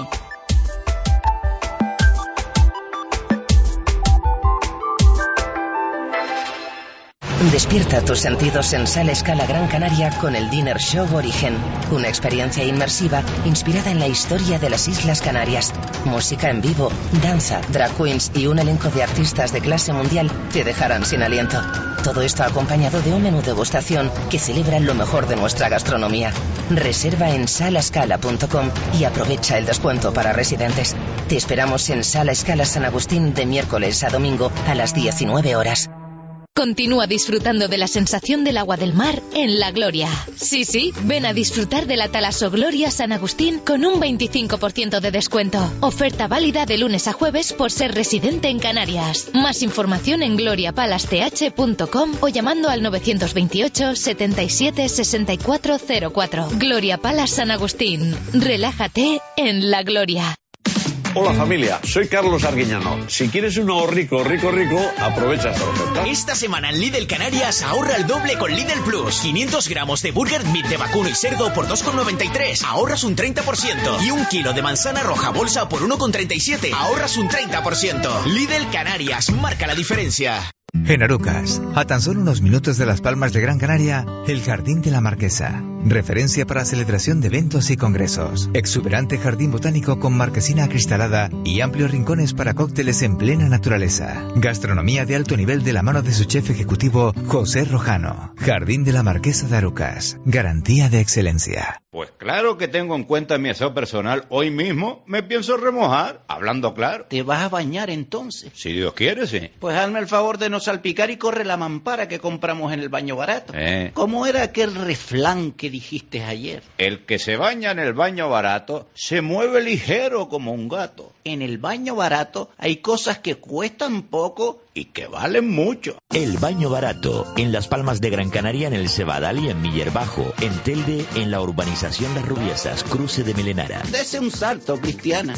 Despierta tus sentidos en Sala Scala Gran Canaria con el Dinner Show Origen, una experiencia inmersiva inspirada en la historia de las Islas Canarias. Música en vivo, danza, drag queens y un elenco de artistas de clase mundial te dejarán sin aliento. Todo esto acompañado de un menú degustación que celebra lo mejor de nuestra gastronomía. Reserva en sala scala punto com y aprovecha el descuento para residentes. Te esperamos en Sala Scala San Agustín de miércoles a domingo a las diecinueve horas. Continúa disfrutando de la sensación del agua del mar en La Gloria. Sí, sí, ven a disfrutar de la Talaso Gloria San Agustín con un veinticinco por ciento de descuento. Oferta válida de lunes a jueves por ser residente en Canarias. Más información en gloria palace t h punto com o llamando al novecientos veintiocho, setenta y siete, sesenta y cuatro cero cuatro. Gloria Palace San Agustín. Relájate en La Gloria. Hola familia, soy Carlos Arguiñano. Si quieres un ahorrico rico rico, aprovecha esta oferta. Esta semana en Lidl Canarias ahorra el doble con Lidl Plus. quinientos gramos de burger meat de vacuno y cerdo por dos con noventa y tres. Ahorras un treinta por ciento. Y un kilo de manzana roja bolsa por uno con treinta y siete. Ahorras un treinta por ciento. Lidl Canarias, marca la diferencia. En Arucas, a tan solo unos minutos de Las Palmas de Gran Canaria, el Jardín de la Marquesa. Referencia para celebración de eventos y congresos. Exuberante jardín botánico con marquesina acristalada y amplios rincones para cócteles en plena naturaleza. Gastronomía de alto nivel de la mano de su chef ejecutivo, José Rojano. Jardín de la Marquesa de Arucas. Garantía de excelencia. Pues claro que tengo en cuenta mi aseo personal. Hoy mismo me pienso remojar, hablando claro. ¿Te vas a bañar entonces? Si Dios quiere, sí. Pues hazme el favor de no salpicar y corre la mampara que compramos en el baño barato. Eh. ¿Cómo era aquel refrán que dijiste ayer? El que se baña en el baño barato se mueve ligero como un gato. En el baño barato hay cosas que cuestan poco y que valen mucho. El baño barato, en Las Palmas de Gran Canaria, en el Cebadal y en Miller Bajo. En Telde, en la urbanización Las Rubiesas, cruce de Melenara. Dese un salto, Cristiana.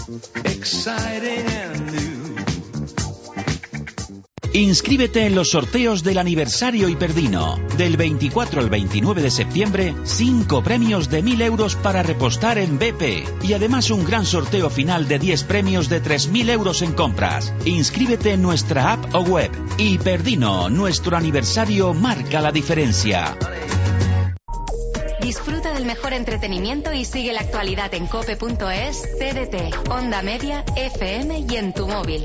Inscríbete en los sorteos del aniversario Hiperdino. Del veinticuatro al veintinueve de septiembre, cinco premios de mil euros para repostar en B P. Y además un gran sorteo final de diez premios de tres mil euros en compras. Inscríbete en nuestra app o web. Hiperdino, nuestro aniversario marca la diferencia. Disfruta del mejor entretenimiento y sigue la actualidad en cope punto es, T D T, Onda Media, F M y en tu móvil.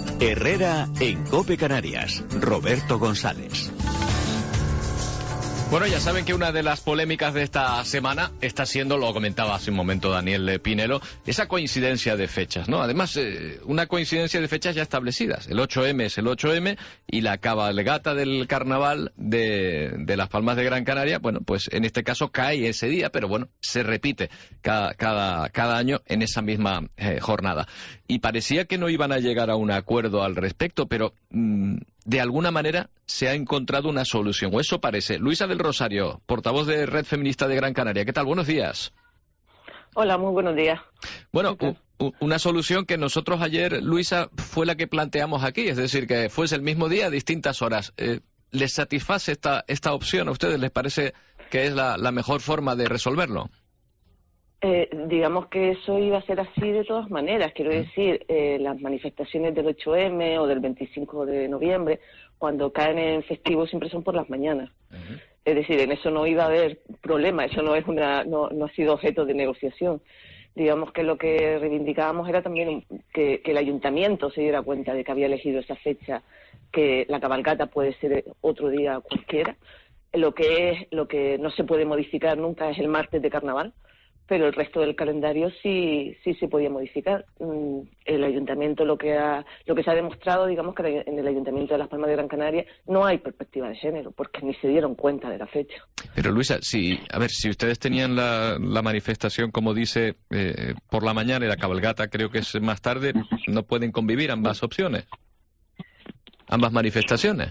Herrera en COPE Canarias. Roberto González. Bueno, ya saben que una de las polémicas de esta semana está siendo, lo comentaba hace un momento Daniel Pinelo, esa coincidencia de fechas, ¿no? Además, eh, una coincidencia de fechas ya establecidas. El ocho eme es el ocho eme y la cabalgata del carnaval de, de Las Palmas de Gran Canaria, bueno, pues en este caso cae ese día, pero bueno, se repite cada, cada, cada año en esa misma eh, jornada. Y parecía que no iban a llegar a un acuerdo al respecto, pero mmm, de alguna manera se ha encontrado una solución, o eso parece. Luisa del Rosario, portavoz de Red Feminista de Gran Canaria. ¿Qué tal? Buenos días. Hola, muy buenos días. Bueno, una solución que nosotros ayer, Luisa, fue la que planteamos aquí, es decir, que fuese el mismo día a distintas horas. Eh, ¿Les satisface esta, esta opción a ustedes? ¿Les parece que es la, la mejor forma de resolverlo? Eh, digamos que eso iba a ser así de todas maneras. Quiero decir, eh, las manifestaciones del ocho eme o del veinticinco de noviembre, cuando caen en festivo, siempre son por las mañanas. Uh-huh. Es decir, en eso no iba a haber problema, eso no es una, no, no ha sido objeto de negociación. Digamos que lo que reivindicábamos era también que, que el ayuntamiento se diera cuenta de que había elegido esa fecha, que la cabalgata puede ser otro día cualquiera. Lo que es, lo que no se puede modificar nunca es el martes de carnaval, pero el resto del calendario sí sí se podía modificar. El ayuntamiento, lo que ha lo que se ha demostrado, digamos que en el ayuntamiento de Las Palmas de Gran Canaria no hay perspectiva de género, porque ni se dieron cuenta de la fecha. Pero Luisa, si, a ver, si ustedes tenían la, la manifestación, como dice, eh, por la mañana y la cabalgata creo que es más tarde, ¿no pueden convivir ambas opciones? Ambas manifestaciones.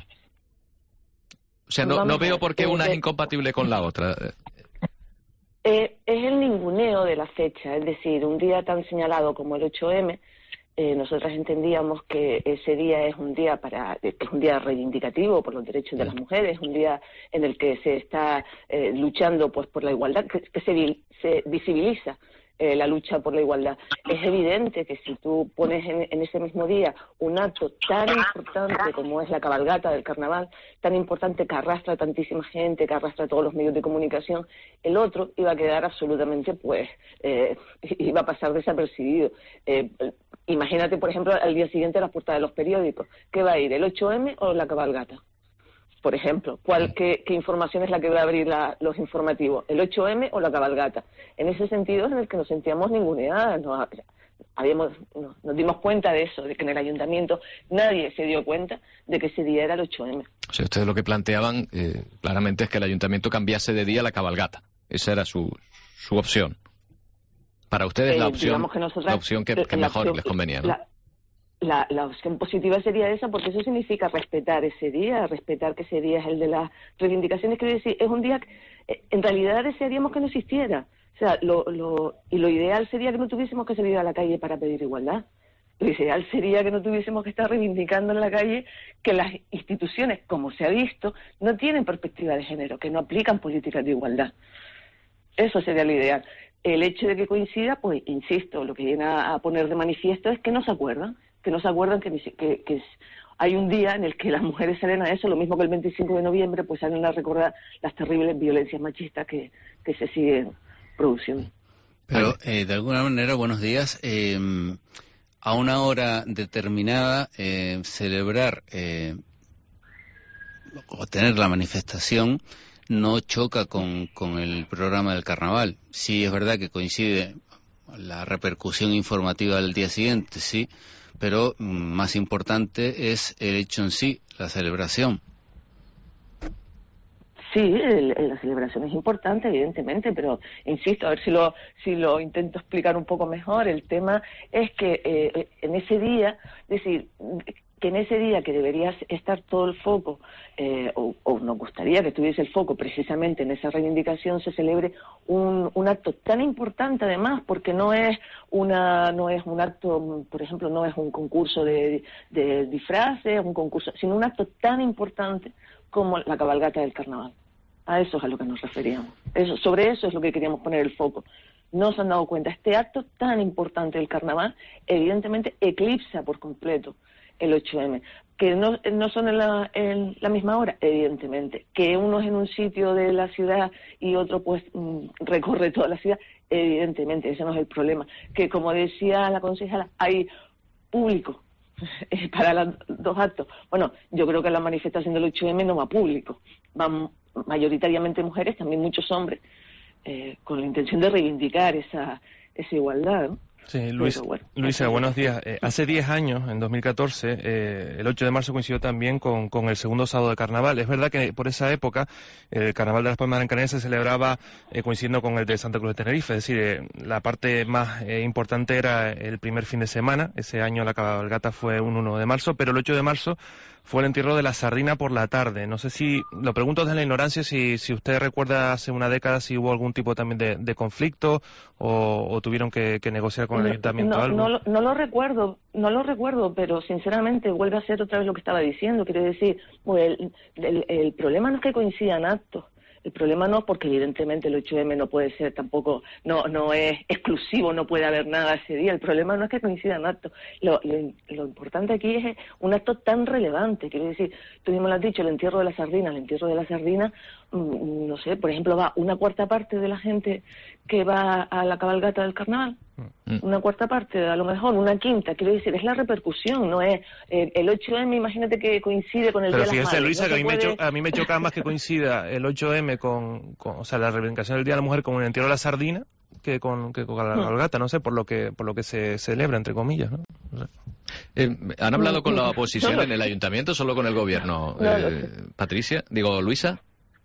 O sea, no, no veo por qué una es incompatible con la otra. Eh, es el ninguneo de la fecha, es decir, un día tan señalado como el ocho eme, eh, nosotras entendíamos que ese día es un día para es un día reivindicativo por los derechos de las mujeres, un día en el que se está eh, luchando pues por la igualdad, que, que se, se visibiliza eh, la lucha por la igualdad. Es evidente que si tú pones en, en ese mismo día un acto tan importante como es la cabalgata del carnaval, tan importante que arrastra a tantísima gente, que arrastra a todos los medios de comunicación, el otro iba a quedar absolutamente, pues, eh, iba a pasar desapercibido. Eh, imagínate, por ejemplo, al día siguiente las portadas de los periódicos. ¿Qué va a ir, el ocho eme o la cabalgata? Por ejemplo, ¿cuál, qué, qué información es la que va a abrir la, los informativos? ¿El ocho eme o la cabalgata? En ese sentido es en el que nos sentíamos ninguneadas, nos, habíamos, nos, nos dimos cuenta de eso, de que en el ayuntamiento nadie se dio cuenta de que ese día era el ocho eme. O sea, ustedes lo que planteaban eh, claramente es que el ayuntamiento cambiase de día la cabalgata. Esa era su, su opción. Para ustedes eh, la opción que nosotras, la opción que, que mejor opción, les convenía, ¿no? La, La, la opción positiva sería esa, porque eso significa respetar ese día, respetar que ese día es el de las reivindicaciones. Quiero decir, es un día que en realidad desearíamos que no existiera. O sea, lo, lo, y lo ideal sería que no tuviésemos que salir a la calle para pedir igualdad. Lo ideal sería que no tuviésemos que estar reivindicando en la calle que las instituciones, como se ha visto, no tienen perspectiva de género, que no aplican políticas de igualdad. Eso sería lo ideal. El hecho de que coincida, pues, insisto, lo que viene a, a poner de manifiesto es que no se acuerdan. que no se acuerdan que, que, que hay un día en el que las mujeres salen a eso, lo mismo que el veinticinco de noviembre, pues salen a recordar las terribles violencias machistas que, que se siguen produciendo. Pero, eh, de alguna manera, buenos días, eh, a una hora determinada, eh, celebrar eh, o tener la manifestación no choca con, con el programa del carnaval. Sí, es verdad que coincide la repercusión informativa del día siguiente, sí, pero más importante es el hecho en sí, la celebración. Sí, el, el, la celebración es importante, evidentemente, pero insisto, a ver si lo si lo intento explicar un poco mejor. El tema es que eh, en ese día, es decir, que en ese día que debería estar todo el foco, eh, o, o nos gustaría que estuviese el foco precisamente en esa reivindicación, se celebre un, un acto tan importante además, porque no es una no es un acto, por ejemplo, no es un concurso de, de disfraces, un concurso, sino un acto tan importante como la cabalgata del carnaval. A eso es a lo que nos referíamos. Eso, sobre eso es lo que queríamos poner el foco. No se han dado cuenta, este acto tan importante del carnaval evidentemente eclipsa por completo el ocho eme, que no, no son en la, en la misma hora, evidentemente, que uno es en un sitio de la ciudad y otro pues recorre toda la ciudad, evidentemente, ese no es el problema, que como decía la concejala, hay público para los dos actos. Bueno, yo creo que la manifestación del ocho eme no va público, van mayoritariamente mujeres, también muchos hombres, eh, con la intención de reivindicar esa, esa igualdad, ¿no? Sí, Luis, bueno, Luisa, buenos días. Eh, hace diez años, en dos mil catorce, eh, el ocho de marzo coincidió también con, con el segundo sábado de carnaval. Es verdad que por esa época el carnaval de las Palmas de Gran Canaria se celebraba eh, coincidiendo con el de Santa Cruz de Tenerife, es decir, eh, la parte más eh, importante era el primer fin de semana. Ese año la cabalgata fue un uno de marzo, pero el ocho de marzo fue el entierro de la sardina por la tarde. No sé si, lo pregunto desde la ignorancia, si, si usted recuerda hace una década si hubo algún tipo también de, de conflicto o, o tuvieron que, que negociar con el ayuntamiento no, algo. No, no lo recuerdo, no lo recuerdo, pero sinceramente vuelve a ser otra vez lo que estaba diciendo. Quiero decir, pues el, el, el problema no es que coincidan actos. El problema no, porque evidentemente el ocho eme no puede ser tampoco, no no es exclusivo, no puede haber nada ese día. El problema no es que coincidan actos. Lo, lo, lo importante aquí es un acto tan relevante. Quiero decir, tú mismo lo has dicho, el entierro de la sardina. El entierro de la sardina, mmm, no sé, por ejemplo, va una cuarta parte de la gente que va a la cabalgata del carnaval. Mm. Una cuarta parte, a lo mejor, una quinta. Quiero decir, es la repercusión, no es eh, el ocho eme, imagínate que coincide con el Pero Día de las fíjese, Madres. Luisa, No que a mí, puede... me cho- a mí me choca más que coincida el ocho eme con, con, o sea, la reivindicación del Día de la Mujer con el entierro de la sardina que con, que con la cabalgata, no sé, por lo que por lo que se celebra, entre comillas, ¿no? No sé. Eh, ¿Han hablado con la oposición en el ayuntamiento o solo con el gobierno? Eh, Patricia, digo, Luisa.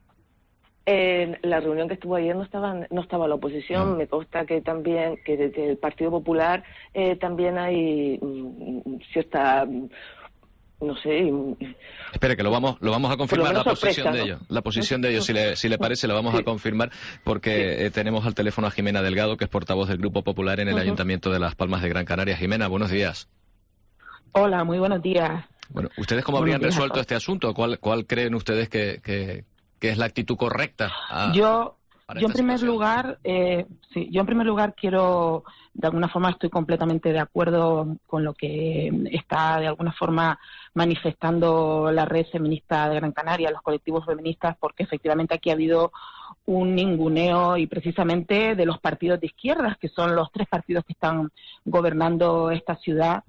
En la reunión que estuvo ayer no estaba no estaba la oposición. No. Me consta que también que desde el Partido Popular eh, también hay mm, cierta no sé. Espere, que lo vamos lo vamos a confirmar la sorpresa, posición ¿no? de ellos. La posición de ellos, si le, si le parece, la vamos sí. a confirmar porque sí. eh, tenemos al teléfono a Jimena Delgado, que es portavoz del Grupo Popular en el uh-huh. Ayuntamiento de Las Palmas de Gran Canaria. Jimena, buenos días. Hola, muy buenos días. Bueno, ¿ustedes cómo habrían resuelto este asunto? ¿Cuál, cuál creen ustedes que, que, que es la actitud correcta? A, yo, yo en primer situación? lugar, eh, sí, yo en primer lugar quiero, de alguna forma estoy completamente de acuerdo con lo que está de alguna forma manifestando la red feminista de Gran Canaria, los colectivos feministas, porque efectivamente aquí ha habido un ninguneo y precisamente de los partidos de izquierdas, que son los tres partidos que están gobernando esta ciudad.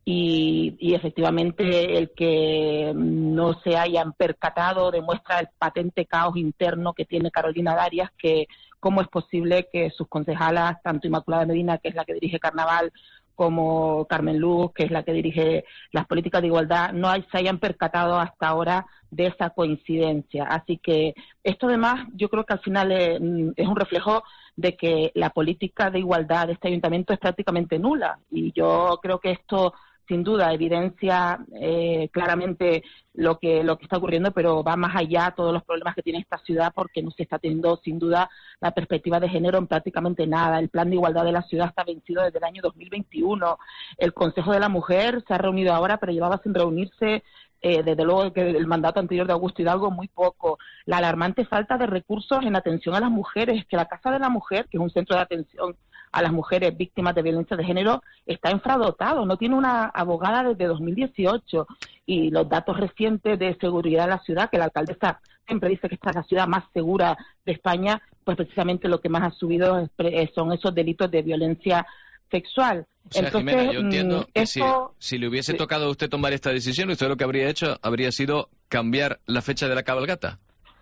Y, y efectivamente el que no se hayan percatado demuestra el patente caos interno que tiene Carolina Darias, que cómo es posible que sus concejalas, tanto Inmaculada Medina, que es la que dirige Carnaval, como Carmen Luz, que es la que dirige las políticas de igualdad, no hay, se hayan percatado hasta ahora de esa coincidencia. Así que esto además yo creo que al final es, es un reflejo de que la política de igualdad de este ayuntamiento es prácticamente nula. Y yo creo que esto sin duda evidencia eh, claramente lo que lo que está ocurriendo, pero va más allá todos los problemas que tiene esta ciudad, porque no se está teniendo sin duda la perspectiva de género en prácticamente nada. El plan de igualdad de la ciudad está vencido desde el año dos mil veintiuno. El Consejo de la Mujer se ha reunido ahora, pero llevaba sin reunirse Eh, desde luego que el mandato anterior de Augusto Hidalgo muy poco. La alarmante falta de recursos en atención a las mujeres, que la Casa de la Mujer, que es un centro de atención a las mujeres víctimas de violencia de género, está infradotado, no tiene una abogada desde dos mil dieciocho, y los datos recientes de seguridad de la ciudad, que la alcaldesa siempre dice que esta es la ciudad más segura de España, pues precisamente lo que más ha subido es, son esos delitos de violencia sexual. O sea, Entonces, Jimena, yo entiendo que esto, si, si le hubiese sí. tocado a usted tomar esta decisión, usted lo que habría hecho habría sido cambiar la fecha de la cabalgata.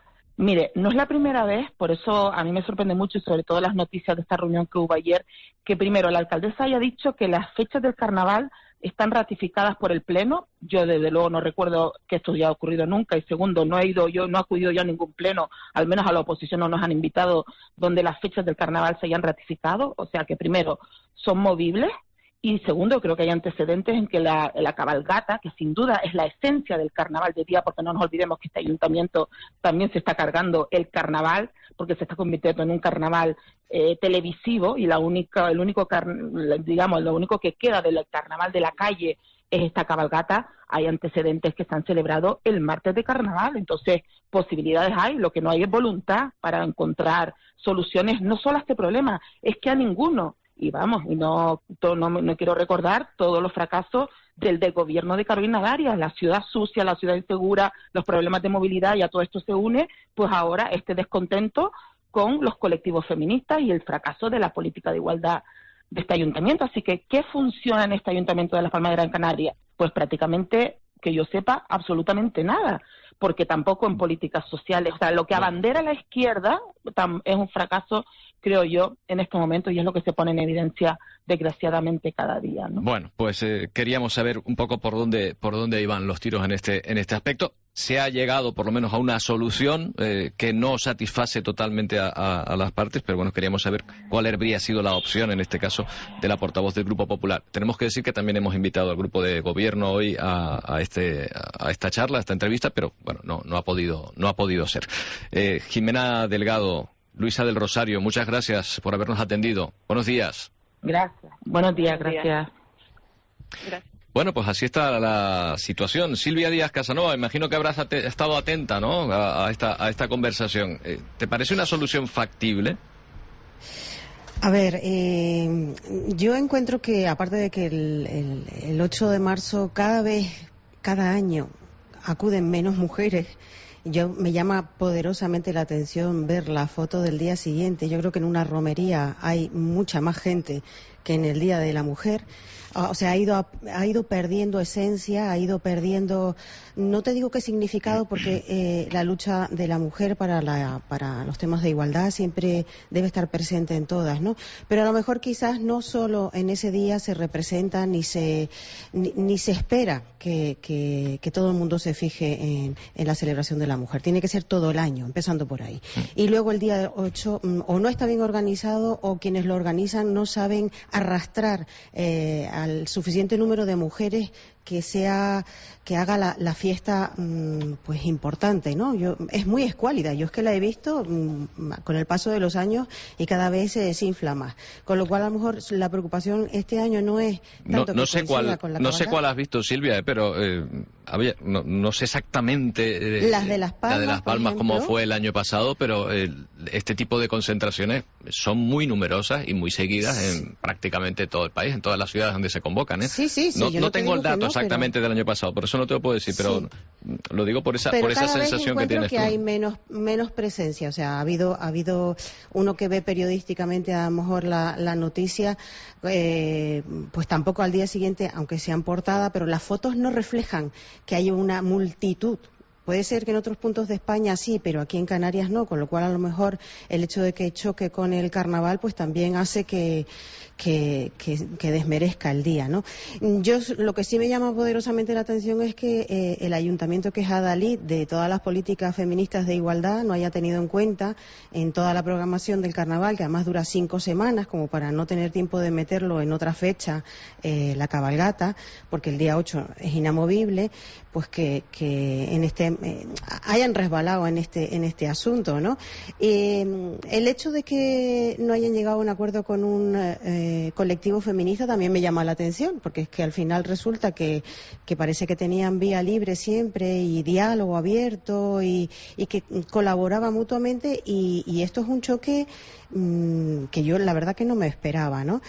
Mire, no es la primera vez, por eso a mí me sorprende mucho, y sobre todo las noticias de esta reunión que hubo ayer, que primero la alcaldesa haya dicho que las fechas del carnaval están ratificadas por el Pleno. Yo desde luego no recuerdo que esto haya ocurrido nunca, y segundo, no he ido yo, no he acudido yo a ningún pleno, al menos a la oposición no nos han invitado, donde las fechas del carnaval se hayan ratificado. O sea que primero son movibles, y segundo, creo que hay antecedentes en que la, la cabalgata, que sin duda es la esencia del carnaval de día, porque no nos olvidemos que este ayuntamiento también se está cargando el carnaval, porque se está convirtiendo en un carnaval eh, televisivo, y la única, el único, car digamos, lo único que queda del carnaval de la calle es esta cabalgata. Hay antecedentes que se han celebrado el martes de carnaval, entonces posibilidades hay, lo que no hay es voluntad para encontrar soluciones, no solo a este problema, es que a ninguno. Y vamos, y no, to, no, no quiero recordar todos los fracasos del, del gobierno de Carolina Darias, la ciudad sucia, la ciudad insegura, los problemas de movilidad, y a todo esto se une, pues ahora este descontento con los colectivos feministas y el fracaso de la política de igualdad de este ayuntamiento. Así que, ¿qué funciona en este ayuntamiento de Las Palmas de Gran Canaria? Pues prácticamente, que yo sepa, absolutamente nada. porque tampoco en políticas sociales. O sea, lo que abandera la izquierda es un fracaso, creo yo, en este momento, y es lo que se pone en evidencia, desgraciadamente, cada día, ¿no? Bueno, pues eh, queríamos saber un poco por dónde por dónde iban los tiros en este en este aspecto. Se ha llegado, por lo menos, a una solución eh, que no satisface totalmente a, a, a las partes, pero bueno, queríamos saber cuál habría sido la opción, en este caso, de la portavoz del Grupo Popular. Tenemos que decir que también hemos invitado al Grupo de Gobierno hoy a, a este a esta charla, a esta entrevista, pero bueno, no no ha podido no ha podido ser. Eh, Jimena Delgado, Luisa del Rosario, muchas gracias por habernos atendido. Buenos días. Gracias. Buenos días, gracias. Gracias. Bueno, pues así está la situación. Silvia Díaz Casanova, imagino que habrás at- estado atenta, ¿no?, a, a, esta, a esta conversación. Eh, ¿Te parece una solución factible? A ver, eh, yo encuentro que, aparte de que el, el, el ocho de marzo cada vez, cada año, acuden menos mujeres, yo me llama poderosamente la atención ver la foto del día siguiente. Yo creo que en una romería hay mucha más gente que en el Día de la Mujer. O sea, ha ido, ha ido perdiendo esencia, ha ido perdiendo, no te digo qué significado, porque eh, la lucha de la mujer para, la, para los temas de igualdad siempre debe estar presente en todas, ¿no? Pero a lo mejor quizás no solo en ese día se representa ni se, ni, ni se espera que, que, que todo el mundo se fije en, en la celebración de la mujer. Tiene que ser todo el año, empezando por ahí. Y luego el día ocho o no está bien organizado, o quienes lo organizan no saben arrastrar eh, al suficiente número de mujeres que sea que haga la, la fiesta mmm, pues importante, ¿no? Yo es muy escuálida. Yo es que la he visto mmm, con el paso de los años y cada vez se desinfla más. Con lo cual, a lo mejor la preocupación este año no es tanto no, no que sé cuál con la no sé cabalgata. cuál has visto, Silvia, eh, pero eh, había, no, no sé exactamente eh, Las de Las Palmas, la de Las por Palmas como ejemplo. fue el año pasado, pero eh, este tipo de concentraciones son muy numerosas y muy seguidas en prácticamente todo el país, en todas las ciudades donde se convocan, ¿eh? Sí, sí, sí, no, yo no no te tengo el digo que dato no, exactamente del año pasado, por eso no te lo puedo decir, pero Sí. lo digo por esa Pero por esa cada vez sensación que encuentro tienes que tú. hay menos menos presencia. O sea, ha habido ha habido uno que ve periodísticamente a lo mejor la, la noticia, eh, pues tampoco al día siguiente, aunque sean portada, pero las fotos no reflejan que hay una multitud. Puede ser que en otros puntos de España sí, pero aquí en Canarias no, con lo cual a lo mejor el hecho de que choque con el carnaval pues también hace que, que, que, que desmerezca el día, ¿no? Yo lo que sí me llama poderosamente la atención es que eh, el ayuntamiento, que es adalid de todas las políticas feministas de igualdad, no haya tenido en cuenta en toda la programación del carnaval, que además dura cinco semanas, como para no tener tiempo de meterlo en otra fecha, eh, la cabalgata, porque el día ocho es inamovible, pues que, que en este eh, hayan resbalado en este en este asunto, ¿no? Eh, el hecho de que no hayan llegado a un acuerdo con un eh, colectivo feminista también me llama la atención, porque es que al final resulta que, que parece que tenían vía libre siempre y diálogo abierto y, y que colaboraban mutuamente, y, y esto es un choque mmm, que yo la verdad que no me esperaba, ¿no?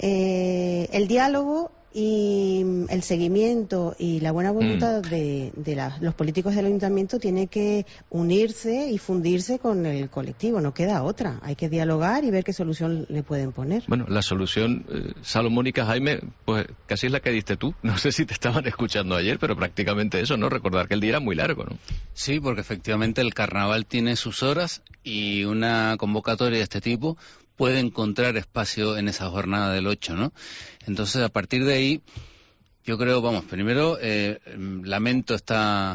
Eh, el diálogo y el seguimiento y la buena voluntad mm. de, de la, los políticos del ayuntamiento tiene que unirse y fundirse con el colectivo, no queda otra. Hay que dialogar y ver qué solución le pueden poner. Bueno, la solución, eh, Salomónica, Jaime, pues casi es la que diste tú. No sé si te estaban escuchando ayer, pero prácticamente eso, ¿no? Recordar que el día era muy largo, ¿no? Sí, porque efectivamente el carnaval tiene sus horas y una convocatoria de este tipo puede encontrar espacio en esa jornada del ocho, ¿no? Entonces, a partir de ahí, yo creo, vamos, primero, eh, lamento esta,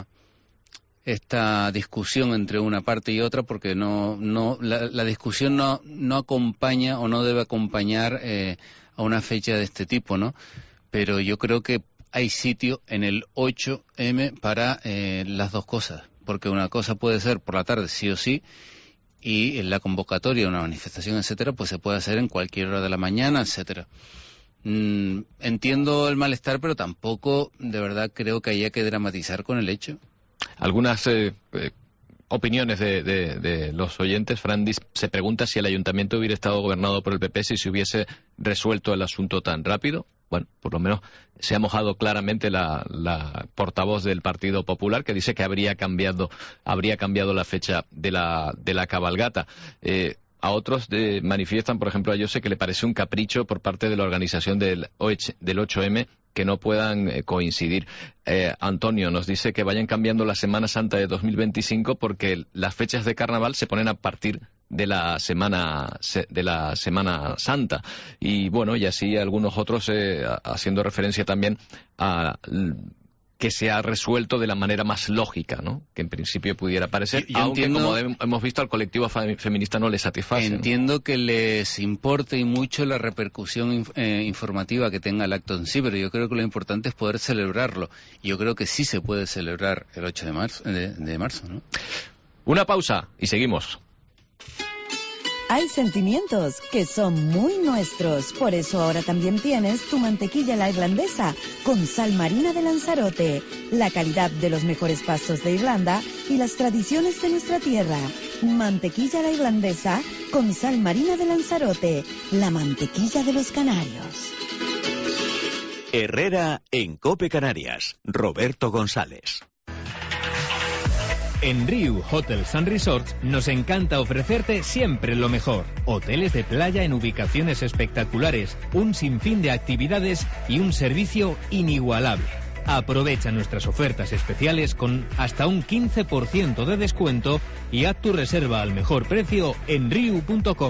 esta discusión entre una parte y otra, porque no, no, la, la discusión no, no acompaña o no debe acompañar eh, a una fecha de este tipo, ¿no? Pero yo creo que hay sitio en el ocho eme para eh, las dos cosas, porque una cosa puede ser por la tarde, sí o sí, y en la convocatoria, una manifestación, etcétera, pues se puede hacer en cualquier hora de la mañana, etcétera. Mm, entiendo el malestar, pero tampoco de verdad creo que haya que dramatizar con el hecho. Algunas eh, eh, opiniones de, de, de los oyentes. Frandis se pregunta si el ayuntamiento hubiera estado gobernado por el P P si se hubiese resuelto el asunto tan rápido. Bueno, por lo menos se ha mojado claramente la, la portavoz del Partido Popular, que dice que habría cambiado habría cambiado la fecha de la de la cabalgata. Eh, a otros de, manifiestan, por ejemplo, a Jose, que le parece un capricho por parte de la organización del, del ocho eme que no puedan eh, coincidir. Eh, Antonio nos dice que vayan cambiando la Semana Santa de dos mil veinticinco porque las fechas de carnaval se ponen a partir de la semana de la Semana Santa, y bueno, y así algunos otros eh, haciendo referencia también a que se ha resuelto de la manera más lógica, ¿no? Que en principio pudiera parecer, yo, yo aunque entiendo, como hemos visto al colectivo feminista no le satisface. Entiendo ¿no? que les importe y mucho la repercusión eh, informativa que tenga el acto en sí, pero yo creo que lo importante es poder celebrarlo. Y yo creo que sí se puede celebrar el ocho de marzo, de, de marzo, ¿no? Una pausa y seguimos. Hay sentimientos que son muy nuestros, por eso ahora también tienes tu mantequilla la irlandesa con sal marina de Lanzarote, la calidad de los mejores pastos de Irlanda y las tradiciones de nuestra tierra. Mantequilla la irlandesa con sal marina de Lanzarote, la mantequilla de los canarios. Herrera en COPE Canarias, Roberto González. En Riu Hotels and Resorts nos encanta ofrecerte siempre lo mejor. Hoteles de playa en ubicaciones espectaculares, un sinfín de actividades y un servicio inigualable. Aprovecha nuestras ofertas especiales con hasta un quince por ciento de descuento y haz tu reserva al mejor precio en riu punto com.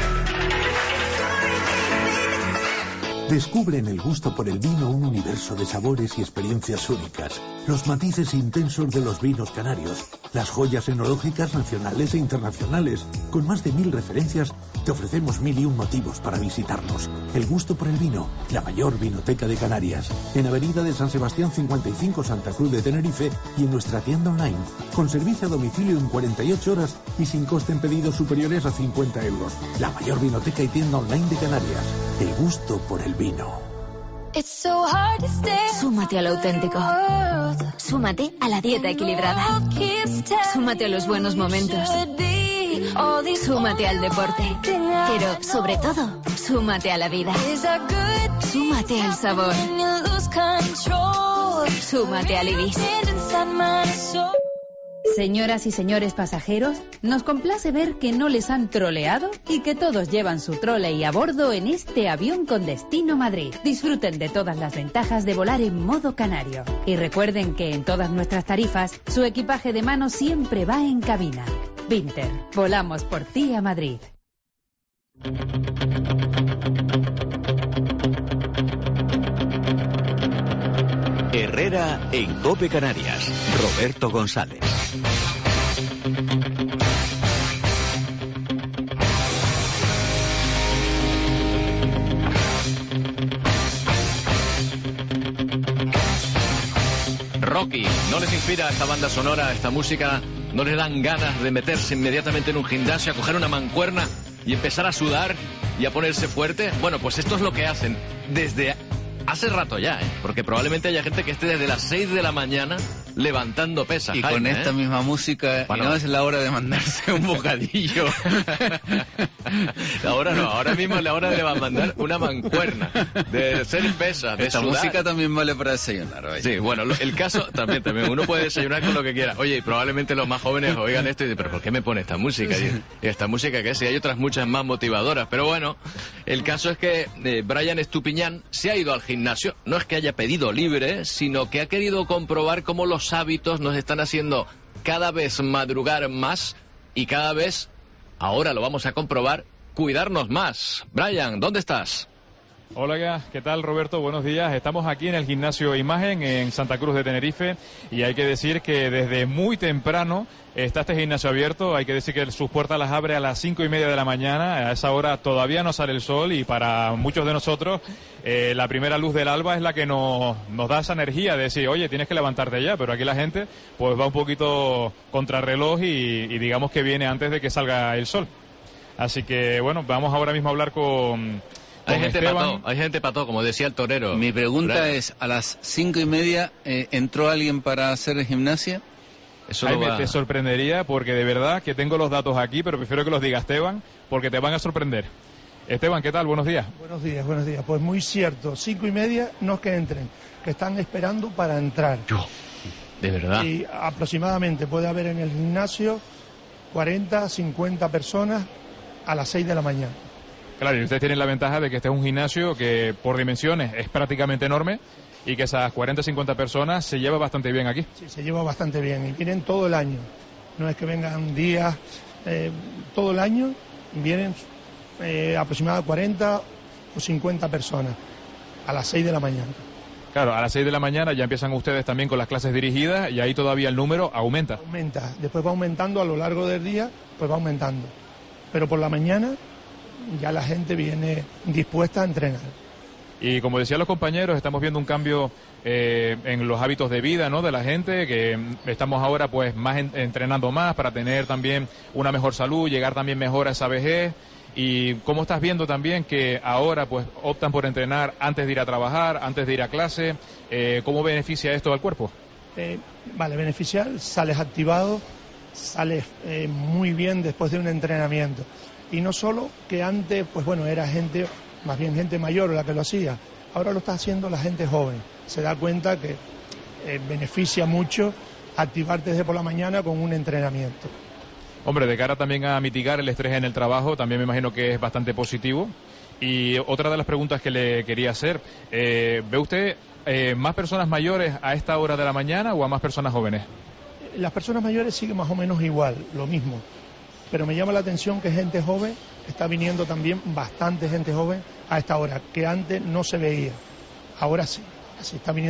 Descubre en el gusto por el vino un universo de sabores y experiencias únicas, los matices intensos de los vinos canarios, las joyas enológicas nacionales e internacionales. Con más de mil referencias, te ofrecemos mil y un motivos para visitarnos. El gusto por el vino, la mayor vinoteca de Canarias, en Avenida de San Sebastián cincuenta y cinco, Santa Cruz de Tenerife, y en nuestra tienda online, con servicio a domicilio en cuarenta y ocho horas y sin coste en pedidos superiores a cincuenta euros. La mayor vinoteca y tienda online de Canarias. El gusto por el vino. Súmate a lo auténtico. Súmate a la dieta equilibrada. Súmate a los buenos momentos. Súmate al deporte. Pero, sobre todo, súmate a la vida. Súmate al sabor. Súmate al Ibis. Señoras y señores pasajeros, nos complace ver que no les han troleado y que todos llevan su troley a bordo en este avión con destino Madrid. Disfruten de todas las ventajas de volar en modo canario. Y recuerden que en todas nuestras tarifas, su equipaje de mano siempre va en cabina. Vinter, volamos por ti a Madrid. Herrera en COPE Canarias, Roberto González. Rocky, ¿no les inspira esta banda sonora, esta música? ¿No les dan ganas de meterse inmediatamente en un gimnasio, a coger una mancuerna y empezar a sudar y a ponerse fuerte? Bueno, pues esto es lo que hacen desde hace rato ya, ¿eh? Porque probablemente haya gente que esté desde las seis de la mañana levantando pesas. Y Jaime, con esta ¿eh? misma música, bueno, y no es la hora de mandarse un bocadillo. Ahora no, ahora mismo es la hora de mandar una mancuerna, de hacer pesas, de Esta sudar. música también vale para desayunar. Oye. Sí, bueno, lo, el caso también, también, uno puede desayunar con lo que quiera. Oye, y probablemente los más jóvenes oigan esto y dicen, pero ¿por qué me pone esta música? Y, y esta música que sí, hay otras muchas más motivadoras. Pero bueno, el caso es que eh, Brian Estupiñán se ha ido al gimnasio. No es que haya pedido libre, sino que ha querido comprobar cómo los hábitos nos están haciendo cada vez madrugar más y cada vez, ahora lo vamos a comprobar, cuidarnos más. Brian, ¿dónde estás? Hola, ¿qué tal, Roberto? Buenos días. Estamos aquí en el gimnasio Imagen en Santa Cruz de Tenerife y hay que decir que desde muy temprano está este gimnasio abierto. Hay que decir que sus puertas las abre a las cinco y media de la mañana. A esa hora todavía no sale el sol y para muchos de nosotros eh, la primera luz del alba es la que nos, nos da esa energía de decir, oye, tienes que levantarte ya. Pero aquí la gente pues va un poquito contrarreloj y, y digamos que viene antes de que salga el sol. Así que bueno, vamos ahora mismo a hablar con... Hay gente pató, hay gente pató, como decía el torero. Mi pregunta Brian. es, a las cinco y media, eh, ¿entró alguien para hacer gimnasia? Eso Jaime, va... te sorprendería porque de verdad que tengo los datos aquí, pero prefiero que los diga Esteban, porque te van a sorprender. Esteban, ¿qué tal? Buenos días. Buenos días, buenos días. Pues muy cierto, cinco y media no es que entren, que están esperando para entrar. Yo, de verdad. Y aproximadamente puede haber en el gimnasio cuarenta, cincuenta personas a las seis de la mañana. Claro, y ustedes tienen la ventaja de que este es un gimnasio que por dimensiones es prácticamente enorme y que esas cuarenta, cincuenta personas se lleva bastante bien aquí. Sí, se lleva bastante bien y vienen todo el año. No es que vengan días, eh, todo el año vienen eh, aproximadamente cuarenta o cincuenta personas a las seis de la mañana. Claro, a las seis de la mañana ya empiezan ustedes también con las clases dirigidas y ahí todavía el número aumenta. Aumenta, después va aumentando a lo largo del día, pues va aumentando. Pero por la mañana ya la gente viene dispuesta a entrenar. Y como decían los compañeros, estamos viendo un cambio eh, en los hábitos de vida, ¿no?, de la gente, que estamos ahora pues más en, entrenando más para tener también una mejor salud, llegar también mejor a esa vejez. Y cómo estás viendo también que ahora pues optan por entrenar antes de ir a trabajar, antes de ir a clase. Eh, ¿Cómo beneficia esto al cuerpo? Eh, vale, beneficiar, sales activado, sales eh, muy bien después de un entrenamiento. Y no solo que antes, pues bueno, era gente, más bien gente mayor la que lo hacía, ahora lo está haciendo la gente joven. Se da cuenta que eh, beneficia mucho activarte desde por la mañana con un entrenamiento. Hombre, de cara también a mitigar el estrés en el trabajo, también me imagino que es bastante positivo. Y otra de las preguntas que le quería hacer, eh, ¿ve usted eh, más personas mayores a esta hora de la mañana o a más personas jóvenes? Las personas mayores siguen más o menos igual, lo mismo. Pero me llama la atención que gente joven, está viniendo también bastante gente joven a esta hora, que antes no se veía. Ahora sí, así está viniendo.